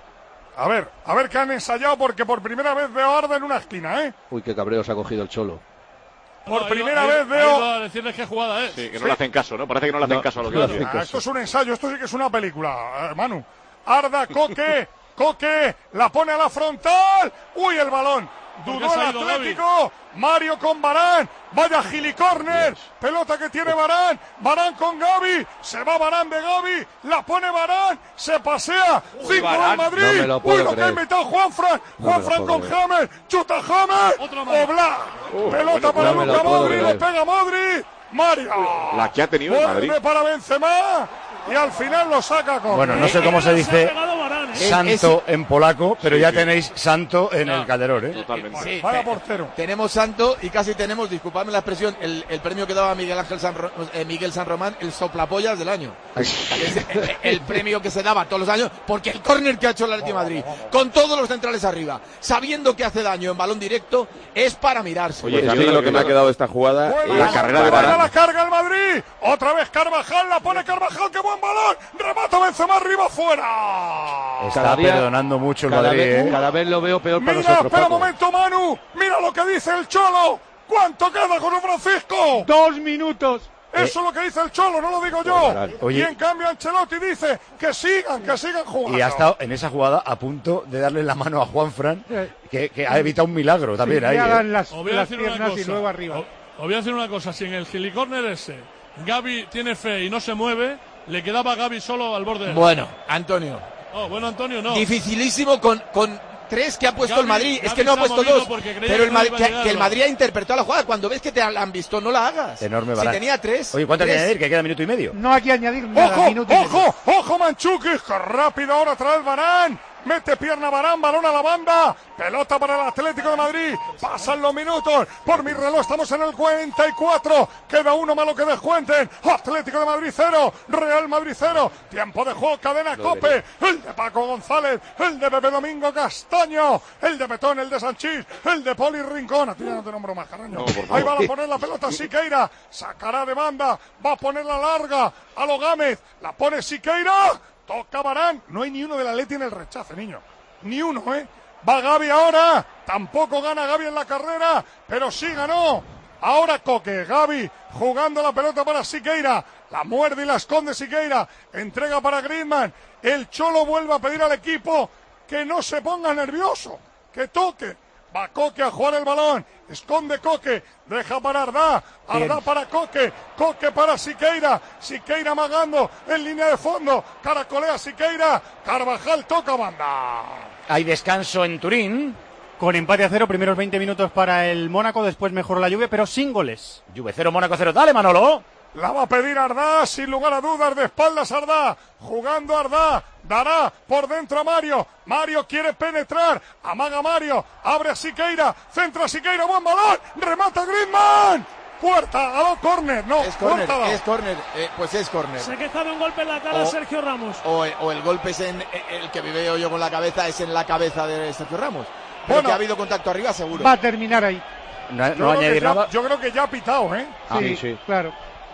Speaker 2: A ver que han ensayado porque por primera vez veo a Arda en una esquina,
Speaker 6: Uy, qué cabreo se ha cogido el Cholo.
Speaker 2: Por primera vez veo...
Speaker 3: a decirles qué jugada es.
Speaker 9: Sí, que no le hacen caso, ¿no? Parece que no le hacen caso a lo que
Speaker 2: hacen. Esto es un ensayo, esto sí que es una película, Manu. Arda, Coque, la pone a la frontal. Uy, el balón. Dudó el Atlético. Mario con Varane. Vaya gilicorner. Pelota que tiene Varane. Varane con Gavi. Se va Varane de Gavi. La pone Varane. Se pasea. 5 del Madrid. Uy, lo que ha invitado Juanfran. Juanfran con James. Chuta James. Oblak. Pelota para Luka Modric. Lo pega Modric. Mario.
Speaker 9: La que ha tenido el Madrid.
Speaker 2: Para Benzema. Y al final lo saca con...
Speaker 5: Bueno, no sé cómo se dice santo en polaco, pero ya tenéis santo en el Calderón,
Speaker 9: Totalmente.
Speaker 7: Sí,
Speaker 2: vaya portero.
Speaker 7: Tenemos santo y casi tenemos, disculpadme la expresión, el premio que daba Miguel San Román, el soplapollas del año. El premio que se daba todos los años, porque el córner que ha hecho el Atlético de Madrid, con todos los centrales arriba, sabiendo que hace daño en balón directo, es para mirarse.
Speaker 8: Oye, a mí lo que me ha quedado de esta jugada, la carrera de Varane.
Speaker 2: La carga el Madrid, otra vez Carvajal, la pone Carvajal, qué buen balón, remata Benzema arriba, fuera.
Speaker 5: Está perdonando mucho el Madrid,
Speaker 6: Cada vez lo veo peor para
Speaker 2: mira,
Speaker 6: nosotros.
Speaker 2: Espera un momento, Manu, mira lo que dice el Cholo. ¿Cuánto queda, José Francisco?
Speaker 10: 2 minutos.
Speaker 2: Eso es lo que dice el Cholo, no lo digo yo. Oye, y en cambio Ancelotti dice que sigan jugando.
Speaker 5: Y ha estado en esa jugada a punto de darle la mano a Juanfran, que ha evitado un milagro también.
Speaker 10: Ahí,
Speaker 4: las piernas y luego arriba.
Speaker 3: Os voy a decir una cosa, si en el gilicórner ese Gavi tiene fe y no se mueve, le quedaba a Gavi solo al borde.
Speaker 7: Bueno, Antonio.
Speaker 3: Bueno, Antonio, no.
Speaker 7: Dificilísimo con 3 que ha puesto Gavi, el Madrid. Es que no ha puesto 2. Pero que el Madrid ha interpretado la jugada. Cuando ves que te la han visto, no la hagas.
Speaker 5: Enorme
Speaker 7: si tenía 3.
Speaker 5: Oye, ¿cuánto hay que añadir? Que queda minuto y medio.
Speaker 10: No hay que añadir nada.
Speaker 2: ¡Ojo, Mandžukić! ¡Qué rápido ahora trae Varane! Mete pierna Varane, balón a la banda, pelota para el Atlético de Madrid, pasan los minutos, por mi reloj estamos en el 44, queda uno malo que descuenten, Atlético de Madrid 0, Real Madrid 0, tiempo de juego, cadena COPE, el de Paco González, el de Pepe Domingo Castaño, el de Betón, el de Sanchís, el de Poli Rincón, a ti ya no te nombro más, caraño, ahí va a poner la pelota Siqueira, sacará de banda, va a ponerla larga, a lo Gámez, la pone Siqueira, toca Varane, no hay ni uno del Atleti en el rechace, niño. Ni uno, Va Gavi ahora, tampoco gana Gavi en la carrera, pero sí ganó. Ahora Coque, Gavi jugando la pelota para Siqueira, la muerde y la esconde Siqueira, entrega para Griezmann. El Cholo vuelve a pedir al equipo que no se ponga nervioso, que toque. Va Coque a jugar el balón, esconde Coque, deja para Arda para Coque, Coque para Siqueira, Siqueira amagando en línea de fondo, caracolea Siqueira, Carvajal toca banda.
Speaker 5: Hay descanso en Turín.
Speaker 13: Con empate a 0, primeros 20 minutos para el Mónaco, después mejoró la Juve, pero sin goles.
Speaker 5: Juve 0, Mónaco 0, dale Manolo.
Speaker 2: La va a pedir Arda, sin lugar a dudas, de espaldas Arda, jugando Arda, dará por dentro a Mario, Mario quiere penetrar, amaga Mario, abre a Siqueira, centra a Siqueira, buen balón, remata Griezmann, puerta, a los córner, no,
Speaker 7: es córner, pues es córner.
Speaker 4: Se queja de un golpe en la cara Sergio Ramos.
Speaker 7: O el golpe es en el que veo yo con la cabeza, es en la cabeza de Sergio Ramos. Pero que ha habido contacto arriba, seguro.
Speaker 10: Va a terminar ahí.
Speaker 5: No añadir nada.
Speaker 2: Yo creo que ya ha pitado,
Speaker 10: Sí, claro.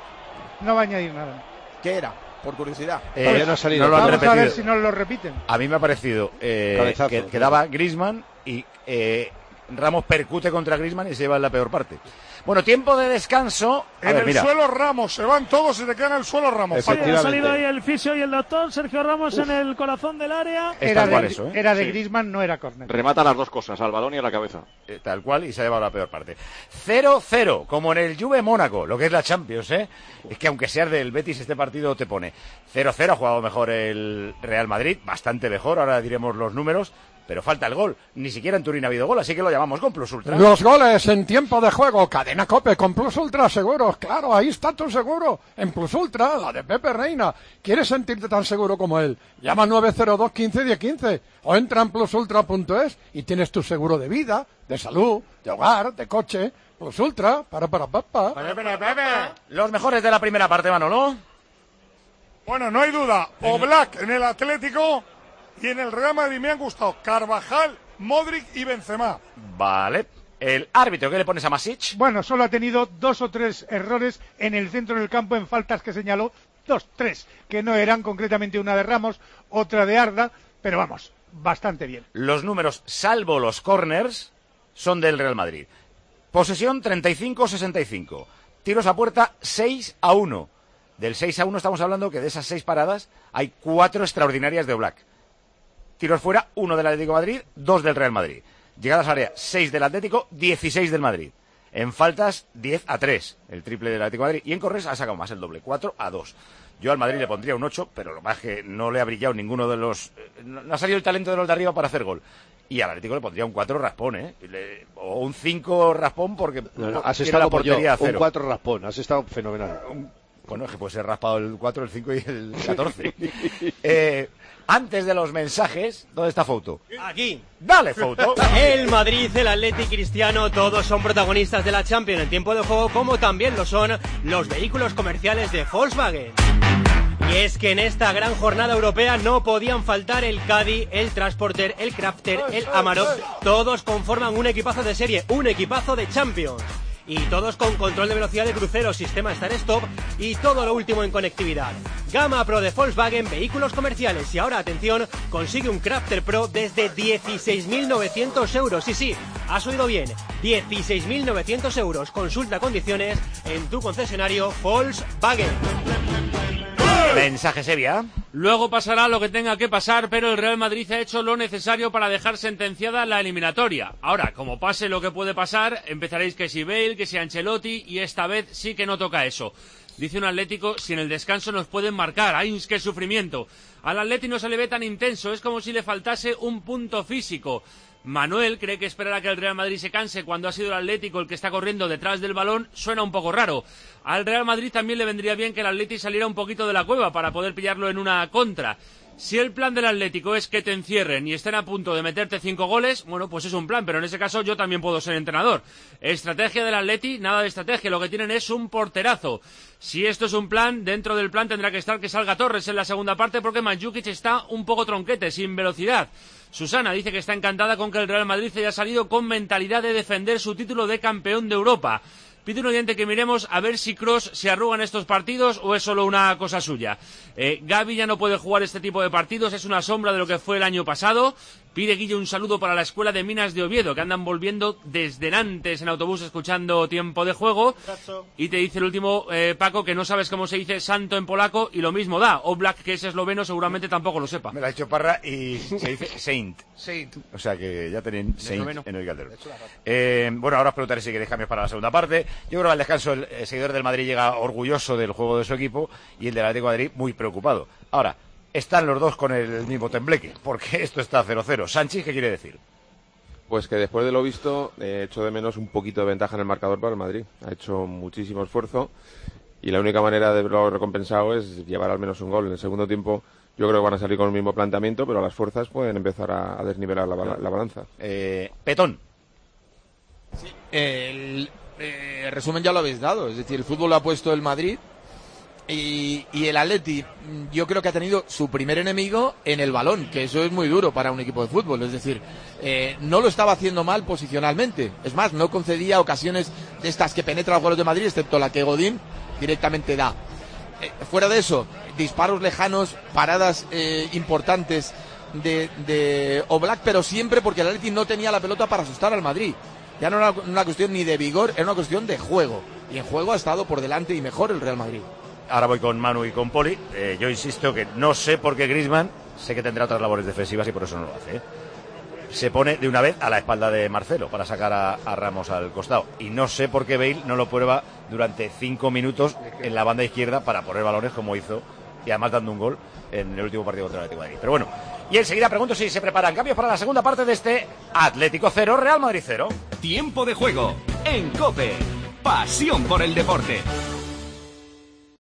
Speaker 10: No va a añadir nada.
Speaker 7: ¿Qué era? Por curiosidad.
Speaker 5: No ha salido.
Speaker 10: Vamos a ver si nos lo repiten.
Speaker 5: A mí me ha parecido que daba Griezmann y Ramos percute contra Griezmann y se lleva en la peor parte. Bueno, tiempo de descanso.
Speaker 2: En el suelo Ramos, se van todos y se quedan en el suelo Ramos.
Speaker 4: Sí, ha salido ahí el fisio y el doctor, Sergio Ramos en el corazón del área.
Speaker 10: Era de Griezmann, no era córner.
Speaker 9: Remata las dos cosas, al balón y a la cabeza.
Speaker 5: Tal cual, y se ha llevado la peor parte. 0-0, como en el Juve Mónaco, lo que es la Champions, Es que aunque seas del Betis, este partido te pone 0-0, ha jugado mejor el Real Madrid, bastante mejor, ahora diremos los números. Pero falta el gol. Ni siquiera en Turín ha habido gol, así que lo llamamos con Plus Ultra.
Speaker 1: Los goles en tiempo de juego. Cadena COPE con Plus Ultra Seguros. Claro, ahí está tu seguro. En Plus Ultra, la de Pepe Reina. ¿Quieres sentirte tan seguro como él? Llama al 902 15 10 15 o entra en plusultra.es y tienes tu seguro de vida, de salud, de hogar, de coche. Plus Ultra, para.
Speaker 5: Los mejores de la primera parte, Manolo.
Speaker 2: Bueno, no hay duda. Oblak en el Atlético y en el Real Madrid me han gustado Carvajal, Modric y Benzema.
Speaker 5: Vale. El árbitro, ¿qué le pones a Masic?
Speaker 10: Bueno, solo ha tenido 2 o 3 errores en el centro del campo en faltas que señaló. 2, 3, que no eran, concretamente una de Ramos, otra de Arda, pero vamos, bastante bien.
Speaker 5: Los números, salvo los corners, son del Real Madrid. Posesión 35-65. Tiros a puerta 6-1. Del 6-1 estamos hablando que de esas 6 paradas hay 4 extraordinarias de Oblak. Tiros fuera, 1 del Atlético de Madrid, 2 del Real Madrid. Llegadas a área, 6 del Atlético, 16 del Madrid. En faltas, 10-3, el triple del Atlético de Madrid. Y en corres ha sacado más, el doble, 4-2. Yo al Madrid le pondría un 8, pero lo más es que no le ha brillado ninguno de los... No ha salido el talento de los de arriba para hacer gol. Y al Atlético le pondría un 4 raspón, o un 5 raspón porque
Speaker 6: has estado por yo, un 4 raspón, has estado fenomenal.
Speaker 5: Bueno, es que puede ser raspado el 4, el 5 y el 14. Antes de los mensajes, ¿dónde está Fouto?
Speaker 14: Aquí.
Speaker 5: Dale, Fouto.
Speaker 14: El Madrid, el Atleti y Cristiano, todos son protagonistas de la Champions en tiempo de juego, como también lo son los vehículos comerciales de Volkswagen. Y es que en esta gran jornada europea no podían faltar el Caddy, el Transporter, el Crafter, el Amarok. Todos conforman un equipazo de serie, un equipazo de Champions. Y todos con control de velocidad de crucero, sistema Start-Stop y todo lo último en conectividad. Gama Pro de Volkswagen, vehículos comerciales. Y ahora, atención, consigue un Crafter Pro desde 16.900 euros. Sí, Has oído bien, 16.900 euros. Consulta condiciones en tu concesionario Volkswagen.
Speaker 5: Mensaje Sevilla.
Speaker 15: Luego pasará lo que tenga que pasar, pero el Real Madrid ha hecho lo necesario para dejar sentenciada la eliminatoria. Ahora, como pase lo que puede pasar, empezaréis que si Bale, que si Ancelotti, y esta vez sí que no toca eso. Dice un Atlético, si en el descanso nos pueden marcar, ¡ay, qué sufrimiento! Al Atleti no se le ve tan intenso, es como si le faltase un punto físico. Manuel cree que esperar a que el Real Madrid se canse cuando ha sido el Atlético el que está corriendo detrás del balón suena un poco raro. Al Real Madrid también le vendría bien que el Atleti saliera un poquito de la cueva para poder pillarlo en una contra. Si el plan del Atlético es que te encierren y estén a punto de meterte 5 goles, bueno, pues es un plan, pero en ese caso yo también puedo ser entrenador. Estrategia del Atleti, nada de estrategia, lo que tienen es un porterazo. Si esto es un plan, dentro del plan tendrá que estar que salga Torres en la segunda parte porque Mandžukić está un poco tronquete, sin velocidad. Susana dice que está encantada con que el Real Madrid haya salido con mentalidad de defender su título de campeón de Europa. Pide un oyente que miremos a ver si Kroos se arruga en estos partidos o es solo una cosa suya. Gavi ya no puede jugar este tipo de partidos, es una sombra de lo que fue el año pasado. Pide Guille un saludo para la Escuela de Minas de Oviedo, que andan volviendo desde Nantes en autobús escuchando Tiempo de Juego. Y te dice el último, Paco, que no sabes cómo se dice santo en polaco, y lo mismo da. Oblak, que es esloveno, seguramente tampoco lo sepa.
Speaker 5: Me lo ha dicho Parra y se dice Saint. O sea que ya tienen Saint en el Calderón. Bueno, ahora os preguntaré si queréis cambios para la segunda parte. Yo creo que al descanso el seguidor del Madrid llega orgulloso del juego de su equipo y el del Atlético de Madrid muy preocupado. Ahora, están los dos con el mismo tembleque, porque esto está 0-0. Sánchez, ¿qué quiere decir?
Speaker 8: Pues que después de lo visto, echo de menos un poquito de ventaja en el marcador para el Madrid. Ha hecho muchísimo esfuerzo y la única manera de verlo recompensado es llevar al menos un gol. En el segundo tiempo yo creo que van a salir con el mismo planteamiento, pero las fuerzas pueden empezar a desnivelar la balanza.
Speaker 5: Petón.
Speaker 7: Sí, el resumen ya lo habéis dado, es decir, el fútbol lo ha puesto el Madrid. Y el Atleti, yo creo que ha tenido su primer enemigo en el balón, que eso es muy duro para un equipo de fútbol. Es decir, no lo estaba haciendo mal posicionalmente. Es más, no concedía ocasiones de estas que penetran los goles de Madrid, excepto la que Godín directamente da. Fuera de eso, disparos lejanos, paradas importantes de Oblak, pero siempre porque el Atleti no tenía la pelota para asustar al Madrid. Ya no era una cuestión ni de vigor, era una cuestión de juego. Y en juego ha estado por delante y mejor el Real Madrid.
Speaker 5: Ahora voy con Manu y con Poli. Yo insisto que no sé por qué Griezmann, sé que tendrá otras labores defensivas y por eso no lo hace. Se pone de una vez a la espalda de Marcelo para sacar a Ramos al costado. Y no sé por qué Bale no lo prueba durante 5 minutos en la banda izquierda para poner balones como hizo, y además dando un gol en el último partido contra el Atlético de Madrid. Pero bueno, y enseguida pregunto si se preparan cambios para la segunda parte de este Atlético 0, Real Madrid 0.
Speaker 16: Tiempo de juego en COPE. Pasión por el deporte.